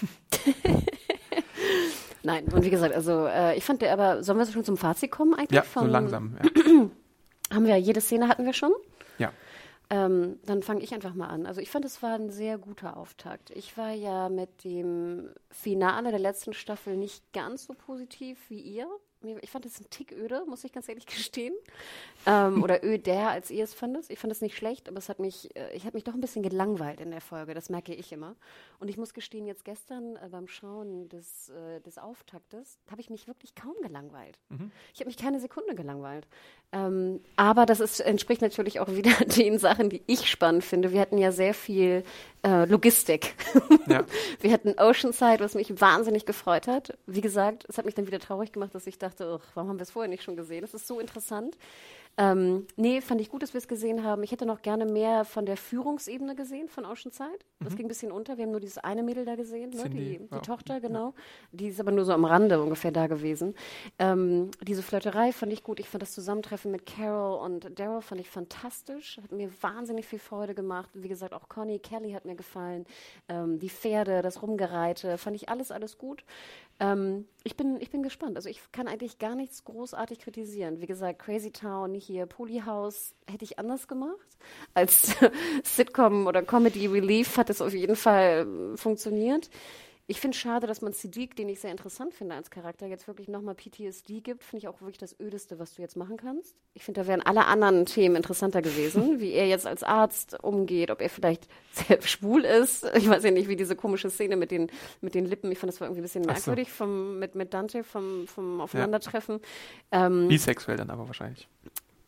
Nein, und wie gesagt, also äh, ich fand der aber, sollen wir schon zum Fazit kommen eigentlich? Ja, von, so langsam, ja. Haben wir, jede Szene hatten wir schon? Ja. Ähm, dann fange ich einfach mal an. Also ich fand, es war ein sehr guter Auftakt. Ich war ja mit dem Finale der letzten Staffel nicht ganz so positiv wie ihr. Ich fand es ein Tick öde, muss ich ganz ehrlich gestehen. Ähm, oder öder, als ihr es fandet. Ich fand es nicht schlecht, aber es hat mich, äh, ich habe mich doch ein bisschen gelangweilt in der Folge. Das merke ich immer. Und ich muss gestehen, jetzt gestern äh, beim Schauen des, äh, des Auftaktes habe ich mich wirklich kaum gelangweilt. Mhm. Ich habe mich keine Sekunde gelangweilt. Ähm, aber das ist, entspricht natürlich auch wieder den Sachen, die ich spannend finde. Wir hatten ja sehr viel äh, Logistik. Ja. Wir hatten Oceanside, was mich wahnsinnig gefreut hat. Wie gesagt, es hat mich dann wieder traurig gemacht, dass ich dachte, ugh, warum haben wir es vorher nicht schon gesehen? Das ist so interessant. Ähm, nee, fand ich gut, dass wir es gesehen haben. Ich hätte noch gerne mehr von der Führungsebene gesehen von Oceanside. Das mhm. ging ein bisschen unter. Wir haben nur dieses eine Mädel da gesehen, ne? die, die ja. Tochter, genau. Ja. Die ist aber nur so am Rande ungefähr da gewesen. Ähm, diese Flirterei fand ich gut. Ich fand das Zusammentreffen mit Carol und Daryl fand ich fantastisch. Hat mir wahnsinnig viel Freude gemacht. Wie gesagt, auch Connie, Kelly hat mir gefallen. Ähm, die Pferde, das Rumgereite, fand ich alles, alles gut. Ähm, ich bin, ich bin gespannt. Also ich kann eigentlich gar nichts großartig kritisieren. Wie gesagt, Crazy Town, hier Polyhouse hätte ich anders gemacht. Als Sitcom oder Comedy Relief hat es auf jeden Fall äh, funktioniert. Ich finde es schade, dass man Siddiq, den ich sehr interessant finde als Charakter, jetzt wirklich nochmal P T S D gibt. Finde ich auch wirklich das Ödeste, was du jetzt machen kannst. Ich finde, da wären alle anderen Themen interessanter gewesen, wie er jetzt als Arzt umgeht, ob er vielleicht sehr schwul ist. Ich weiß ja nicht, wie diese komische Szene mit den, mit den Lippen, ich fand, das war irgendwie ein bisschen merkwürdig so. vom, mit, mit Dante vom, vom Aufeinandertreffen. Ja. Ähm, Bisexuell dann aber wahrscheinlich.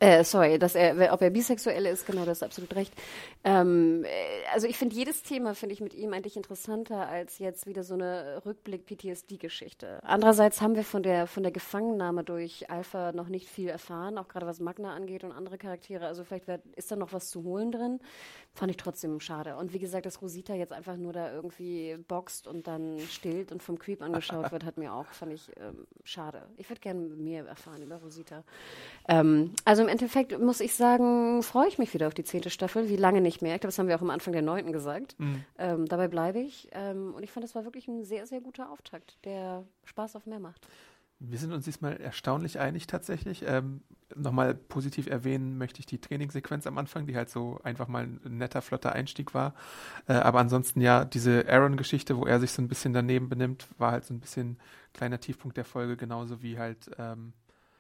Äh, sorry, dass er, ob er bisexuell ist, genau, das ist absolut recht. Ähm, also ich finde jedes Thema, finde ich mit ihm eigentlich interessanter als jetzt wieder so eine Rückblick-P T S D-Geschichte. Andererseits haben wir von der von der Gefangennahme durch Alpha noch nicht viel erfahren, auch gerade was Magna angeht und andere Charaktere. Also vielleicht wär, ist da noch was zu holen drin. Fand ich trotzdem schade. Und wie gesagt, dass Rosita jetzt einfach nur da irgendwie boxt und dann stillt und vom Creep angeschaut wird, hat mir auch, fand ich ähm, schade. Ich würde gerne mehr erfahren über Rosita. Ähm, also im Endeffekt muss ich sagen, freue ich mich wieder auf die zehnte Staffel, wie lange nicht mehr. Ich glaube, das haben wir auch am Anfang der neunten gesagt. Mhm. Ähm, dabei bleibe ich. Ähm, und ich fand, das war wirklich ein sehr, sehr guter Auftakt, der Spaß auf mehr macht. Wir sind uns diesmal erstaunlich einig tatsächlich. Ähm, Nochmal positiv erwähnen möchte ich die Trainingssequenz am Anfang, die halt so einfach mal ein netter, flotter Einstieg war. Äh, aber ansonsten ja, diese Aaron-Geschichte, wo er sich so ein bisschen daneben benimmt, war halt so ein bisschen kleiner Tiefpunkt der Folge, genauso wie halt ähm,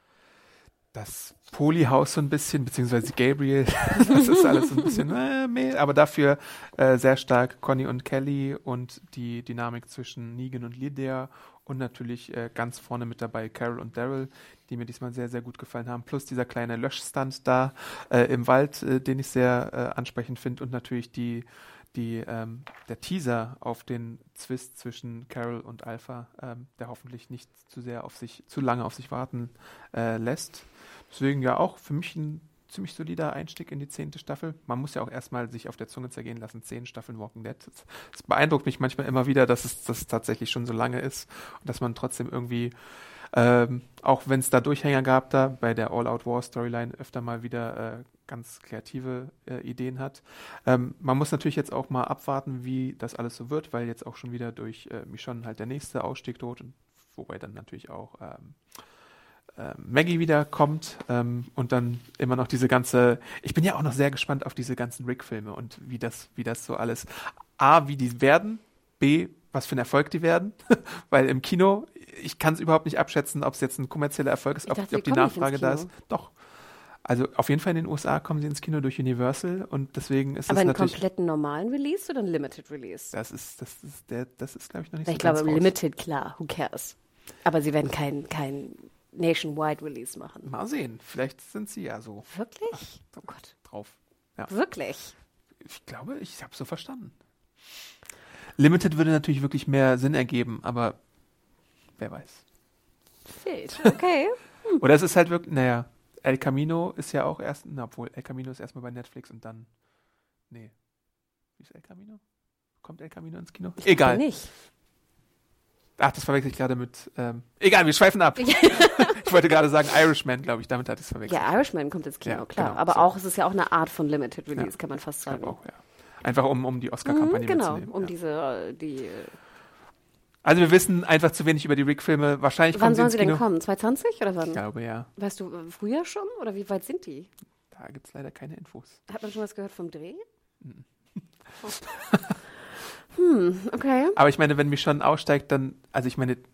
das Polyhaus so ein bisschen, beziehungsweise Gabriel, das ist alles so ein bisschen, äh, meh, aber dafür äh, sehr stark Connie und Kelly und die Dynamik zwischen Negan und Lydia und natürlich äh, ganz vorne mit dabei Carol und Daryl, die mir diesmal sehr, sehr gut gefallen haben, plus dieser kleine Löschstand da äh, im Wald, äh, den ich sehr äh, ansprechend finde und natürlich die Die, ähm, der Teaser auf den Zwist zwischen Carol und Alpha, ähm, der hoffentlich nicht zu sehr auf sich, zu lange auf sich warten äh, lässt. Deswegen ja auch für mich ein ziemlich solider Einstieg in die zehnte Staffel. Man muss ja auch erstmal sich auf der Zunge zergehen lassen, zehn Staffeln Walking Dead. Es beeindruckt mich manchmal immer wieder, dass es, dass es tatsächlich schon so lange ist und dass man trotzdem irgendwie Ähm, auch wenn es da Durchhänger gab, da bei der All-Out-War-Storyline öfter mal wieder äh, ganz kreative äh, Ideen hat. Ähm, man muss natürlich jetzt auch mal abwarten, wie das alles so wird, weil jetzt auch schon wieder durch äh, Michonne halt der nächste Ausstieg droht, und wobei dann natürlich auch ähm, äh, Maggie wieder kommt ähm, und dann immer noch diese ganze, ich bin ja auch noch sehr gespannt auf diese ganzen Rick-Filme und wie das, wie das so alles, A, wie die werden, B, was für ein Erfolg die werden, weil im Kino, ich kann es überhaupt nicht abschätzen, ob es jetzt ein kommerzieller Erfolg ist, ob, dachte, ob die Nachfrage da ist. Doch. Also auf jeden Fall in den U S A kommen sie ins Kino durch Universal und deswegen ist aber das natürlich... Aber einen kompletten normalen Release oder einen Limited Release? Das ist, das ist, der, das ist glaube ich, noch nicht ich so glaube, ganz raus. Limited, klar, who cares? Aber sie werden kein, kein Nationwide Release machen. Mal sehen, vielleicht sind sie ja so... Wirklich? Ach, oh Gott. Drauf. Ja. Wirklich? Ich glaube, ich habe so verstanden. Limited würde natürlich wirklich mehr Sinn ergeben, aber wer weiß. Wild, okay. Hm. Oder es ist halt wirklich, naja, El Camino ist ja auch erst, na, obwohl El Camino ist erstmal bei Netflix und dann, nee. Wie ist El Camino? Kommt El Camino ins Kino? Ich Egal. Nicht. Ach, das verwechsel ich gerade mit, ähm, egal, wir schweifen ab. Ich wollte gerade sagen Irishman, glaube ich, damit hatte ich es verwechselt. Ja, Irishman kommt ins Kino, ja, klar. Genau, aber so. auch, es ist ja auch eine Art von Limited Release, ja, kann man fast sagen. Auch, ja. Einfach um, um die Oscar-Kampagne mhm, genau, mitzunehmen. um ja. diese, die... Also wir wissen einfach zu wenig über die Rick-Filme. Wahrscheinlich wann kommen sie sollen ins sie Kino. denn kommen? zwanzig zwanzig oder wann? Ich glaube, ja. Weißt du, äh, früher schon? Oder wie weit sind die? Da gibt es leider keine Infos. Hat man schon was gehört vom Dreh? Mhm. Oh. hm, okay. Aber ich meine, wenn Michonne aussteigt, dann, also ich meine,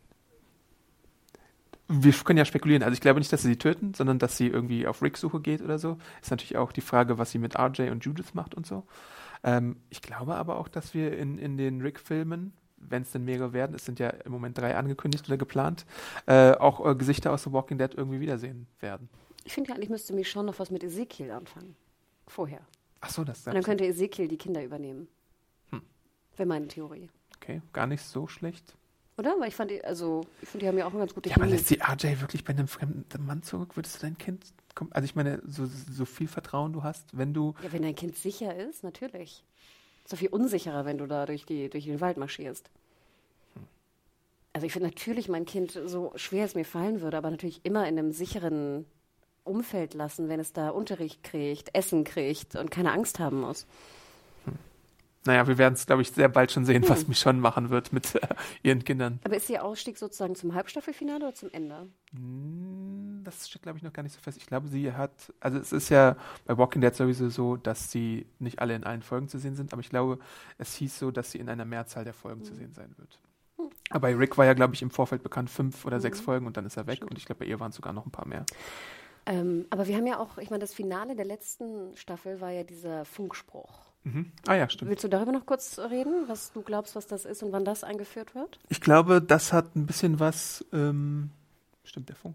wir können ja spekulieren. Also ich glaube nicht, dass sie sie töten, sondern dass sie irgendwie auf Rick-Suche geht oder so. Ist natürlich auch die Frage, was sie mit R J und Judith macht und so. Ähm, ich glaube aber auch, dass wir in, in den Rick-Filmen, wenn es denn mehrere werden, es sind ja im Moment drei angekündigt oder geplant, äh, auch äh, Gesichter aus The Walking Dead irgendwie wiedersehen werden. Ich finde ja, eigentlich müsste mich schon noch was mit Ezekiel anfangen. Vorher. Ach so, das ist Und dann könnte Ezekiel die Kinder übernehmen. Hm. Wäre meine Theorie. Okay, gar nicht so schlecht. Oder? Weil ich fand, die, also, ich finde, die haben ja auch eine ganz gute Ja, Chemie. aber lässt die R J wirklich bei einem fremden Mann zurück? Würdest du dein Kind, also ich meine, so, so viel Vertrauen du hast, wenn du... Ja, wenn dein Kind sicher ist, natürlich. So viel unsicherer, wenn du da durch, die, durch den Wald marschierst. Hm. Also ich finde natürlich mein Kind, so schwer es mir fallen würde, aber natürlich immer in einem sicheren Umfeld lassen, wenn es da Unterricht kriegt, Essen kriegt und keine Angst haben muss. Hm. Naja, wir werden es, glaube ich, sehr bald schon sehen, hm. was Michonne machen wird mit äh, ihren Kindern. Aber ist ihr Ausstieg sozusagen zum Halbstaffelfinale oder zum Ende? Das steht, glaube ich, noch gar nicht so fest. Ich glaube, sie hat, also es ist ja bei Walking Dead sowieso so, dass sie nicht alle in allen Folgen zu sehen sind, aber ich glaube, es hieß so, dass sie in einer Mehrzahl der Folgen hm. zu sehen sein wird. Hm. Aber bei Rick war ja, glaube ich, im Vorfeld bekannt, fünf oder hm. sechs Folgen und dann ist er weg. Stimmt. Und ich glaube, bei ihr waren es sogar noch ein paar mehr. Ähm, aber wir haben ja auch, ich meine, das Finale der letzten Staffel war ja dieser Funkspruch. Mhm. Ah ja, stimmt. Willst du darüber noch kurz reden, was du glaubst, was das ist und wann das eingeführt wird? Ich glaube, das hat ein bisschen was, ähm, stimmt, der Funkspruch.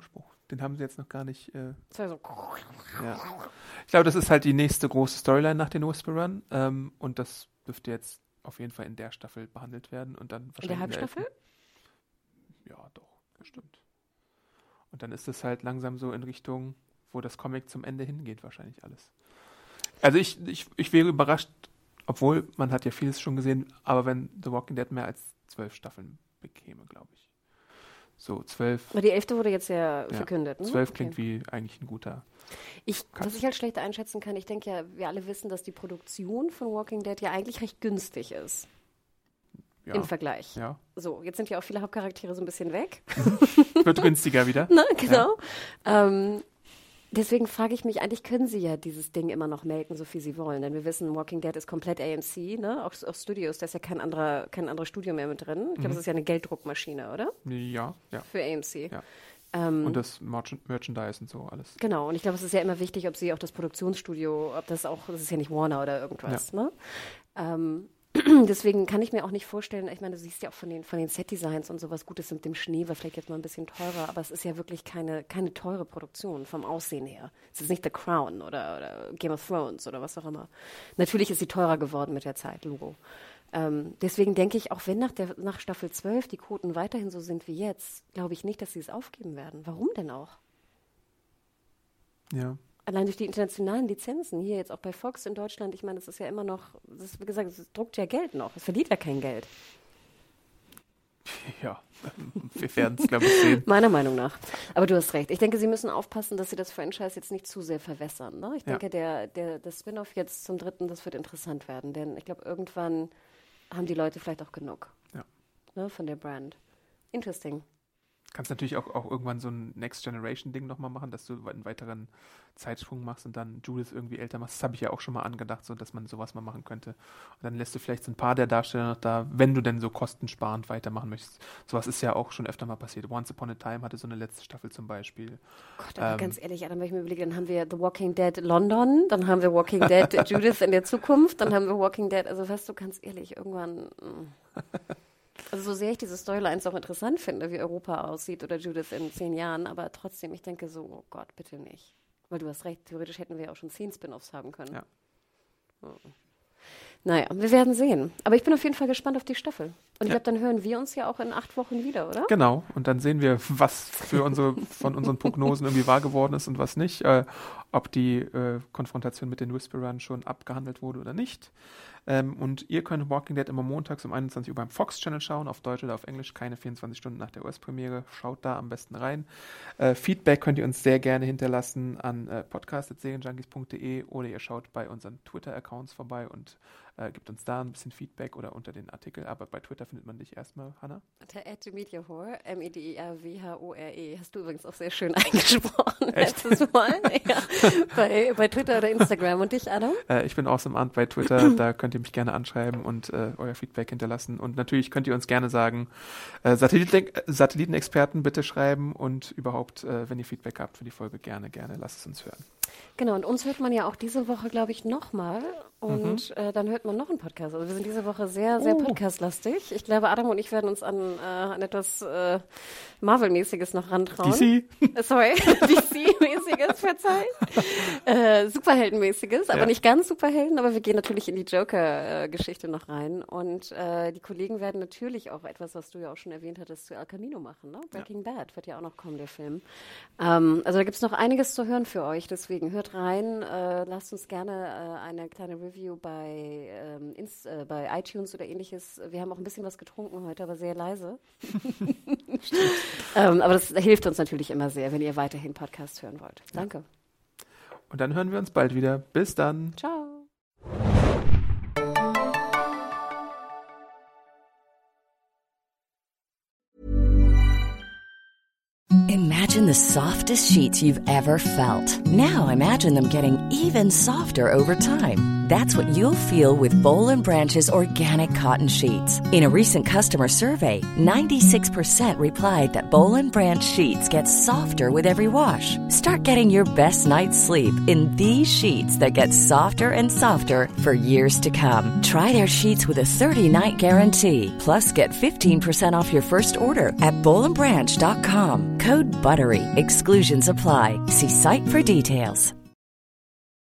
Den haben sie jetzt noch gar nicht. Äh, das war so. Ja. Ich glaube, das ist halt die nächste große Storyline nach den Whisperern. Ähm, und das dürfte jetzt auf jeden Fall in der Staffel behandelt werden. Und dann wahrscheinlich in der Halbstaffel? Ja, doch, bestimmt. Und dann ist es halt langsam so in Richtung, wo das Comic zum Ende hingeht, wahrscheinlich alles. Also ich, ich, ich wäre überrascht, obwohl man hat ja vieles schon gesehen, aber wenn The Walking Dead mehr als zwölf Staffeln bekäme, glaube ich. So, zwölf. Aber die elfte wurde jetzt ja, ja verkündet, ne? Zwölf klingt okay. wie eigentlich ein guter. Ich, was ich halt schlecht einschätzen kann, ich denke ja, wir alle wissen, dass die Produktion von Walking Dead ja eigentlich recht günstig ist. Ja. Im Vergleich. Ja. So, jetzt sind ja auch viele Hauptcharaktere so ein bisschen weg. Wird günstiger wieder. Na, genau. Ja. Ähm, deswegen frage ich mich, eigentlich können sie ja dieses Ding immer noch melken, so viel sie wollen. Denn wir wissen, Walking Dead ist komplett A M C, ne? Auch, auch Studios, da ist ja kein anderer, kein anderes Studio mehr mit drin. Ich glaube, mhm. das ist ja eine Gelddruckmaschine, oder? Ja, ja. Für A M C. Ja. Ähm, und das Merchand- Merchandise und so alles. Genau, und ich glaube, es ist ja immer wichtig, ob sie auch das Produktionsstudio, ob das auch, das ist ja nicht Warner oder irgendwas, ja. ne? Ähm, deswegen kann ich mir auch nicht vorstellen, ich meine, du siehst ja auch von den, von den Set-Designs und sowas Gutes mit dem Schnee, war vielleicht jetzt mal ein bisschen teurer, aber es ist ja wirklich keine, keine teure Produktion vom Aussehen her. Es ist nicht The Crown oder, oder Game of Thrones oder was auch immer. Natürlich ist sie teurer geworden mit der Zeit, Logo. Ähm, deswegen denke ich, auch wenn nach, der, nach Staffel zwölf die Quoten weiterhin so sind wie jetzt, glaube ich nicht, dass sie es aufgeben werden. Warum denn auch? Ja. Allein durch die internationalen Lizenzen, hier jetzt auch bei Fox in Deutschland, ich meine, das ist ja immer noch, das ist, wie gesagt, es druckt ja Geld noch, es verliert ja kein Geld. Ja, wir werden es, glaube ich, sehen. Meiner Meinung nach. Aber du hast recht. Ich denke, sie müssen aufpassen, dass sie das Franchise jetzt nicht zu sehr verwässern. Ne? Ich denke, ja. der, der, der Spin-off jetzt zum dritten, das wird interessant werden, denn ich glaube, irgendwann haben die Leute vielleicht auch genug ja. ne, von der Brand. Interesting. Kannst natürlich auch, auch irgendwann so ein Next-Generation-Ding nochmal machen, dass du einen weiteren Zeitsprung machst und dann Judith irgendwie älter machst. Das habe ich ja auch schon mal angedacht, so dass man sowas mal machen könnte. Und dann lässt du vielleicht so ein paar der Darsteller noch da, wenn du denn so kostensparend weitermachen möchtest. Sowas ist ja auch schon öfter mal passiert. Once Upon a Time hatte so eine letzte Staffel zum Beispiel. Gott, aber ähm, ganz ehrlich, Adam, wenn ich mir überlege, dann haben wir The Walking Dead London, dann haben wir Walking Dead Judith in der Zukunft, dann haben wir Walking Dead, also weißt du, ganz ehrlich, irgendwann... Also so sehr ich diese Storylines auch interessant finde, wie Europa aussieht oder Judith in zehn Jahren, aber trotzdem, ich denke so, oh Gott, bitte nicht. Weil du hast recht, theoretisch hätten wir auch schon zehn Spin-Offs haben können. Ja. Oh. Naja, wir werden sehen. Aber ich bin auf jeden Fall gespannt auf die Staffel. Und ich ja. glaube, dann hören wir uns ja auch in acht Wochen wieder, oder? Genau, und dann sehen wir, was für unsere, von unseren Prognosen irgendwie wahr geworden ist und was nicht. Äh, ob die äh, Konfrontation mit den Whisperern schon abgehandelt wurde oder nicht. Ähm, und ihr könnt Walking Dead immer montags um einundzwanzig Uhr beim Fox-Channel schauen, auf Deutsch oder auf Englisch, keine vierundzwanzig Stunden nach der U S-Premiere. Schaut da am besten rein. Äh, Feedback könnt ihr uns sehr gerne hinterlassen an äh, podcast at serienjunkies punkt de oder ihr schaut bei unseren Twitter-Accounts vorbei und äh, gibt uns da ein bisschen Feedback oder unter den Artikel. Aber bei Twitter findet man dich erstmal, Hannah. Unter at mediahore, M E D I A W H O R E. Hast du übrigens auch sehr schön eingesprochen letztes Mal. Ja. bei, bei Twitter oder Instagram. Und dich, Adam? Äh, ich bin awesome Ant bei Twitter. Da könnt ihr mich gerne anschreiben und äh, euer Feedback hinterlassen. Und natürlich könnt ihr uns gerne sagen, äh, Satelliten- Satellitenexperten bitte schreiben und überhaupt, äh, wenn ihr Feedback habt für die Folge, gerne, gerne lasst es uns hören. Genau, und uns hört man ja auch diese Woche, glaube ich, nochmal. Und Mhm. äh, dann hört man noch einen Podcast. Also wir sind diese Woche sehr, sehr Oh. podcastlastig. Ich glaube, Adam und ich werden uns an, äh, an etwas äh, Marvel-mäßiges noch rantrauen. D C? Äh, Sorry, D C-mäßiges, verzeiht. Äh, Superheldenmäßiges, aber Ja. nicht ganz Superhelden. Aber wir gehen natürlich in die Joker-Geschichte noch rein. Und äh, die Kollegen werden natürlich auch etwas, was du ja auch schon erwähnt hattest, zu El Camino machen. Ne? Breaking Bad wird ja auch noch kommen, der Film. Ähm, also da gibt es noch einiges zu hören für euch. Deswegen hört rein. Äh, lasst uns gerne äh, eine kleine Review bei, ähm, Inst- äh, bei iTunes oder ähnliches. Wir haben auch ein bisschen was getrunken heute, aber sehr leise. ähm, aber das hilft uns natürlich immer sehr, wenn ihr weiterhin Podcast hören wollt. Danke. Und dann hören wir uns bald wieder. Bis dann. Ciao. Imagine the softest sheets you've ever felt. Now imagine them getting even softer over time. That's what you'll feel with Boll and Branch's organic cotton sheets. In a recent customer survey, ninety-six percent replied that Boll and Branch sheets get softer with every wash. Start getting your best night's sleep in these sheets that get softer and softer for years to come. Try their sheets with a thirty-night guarantee. Plus, get fifteen percent off your first order at boll and branch dot com. Code BUTTERY. Exclusions apply. See site for details.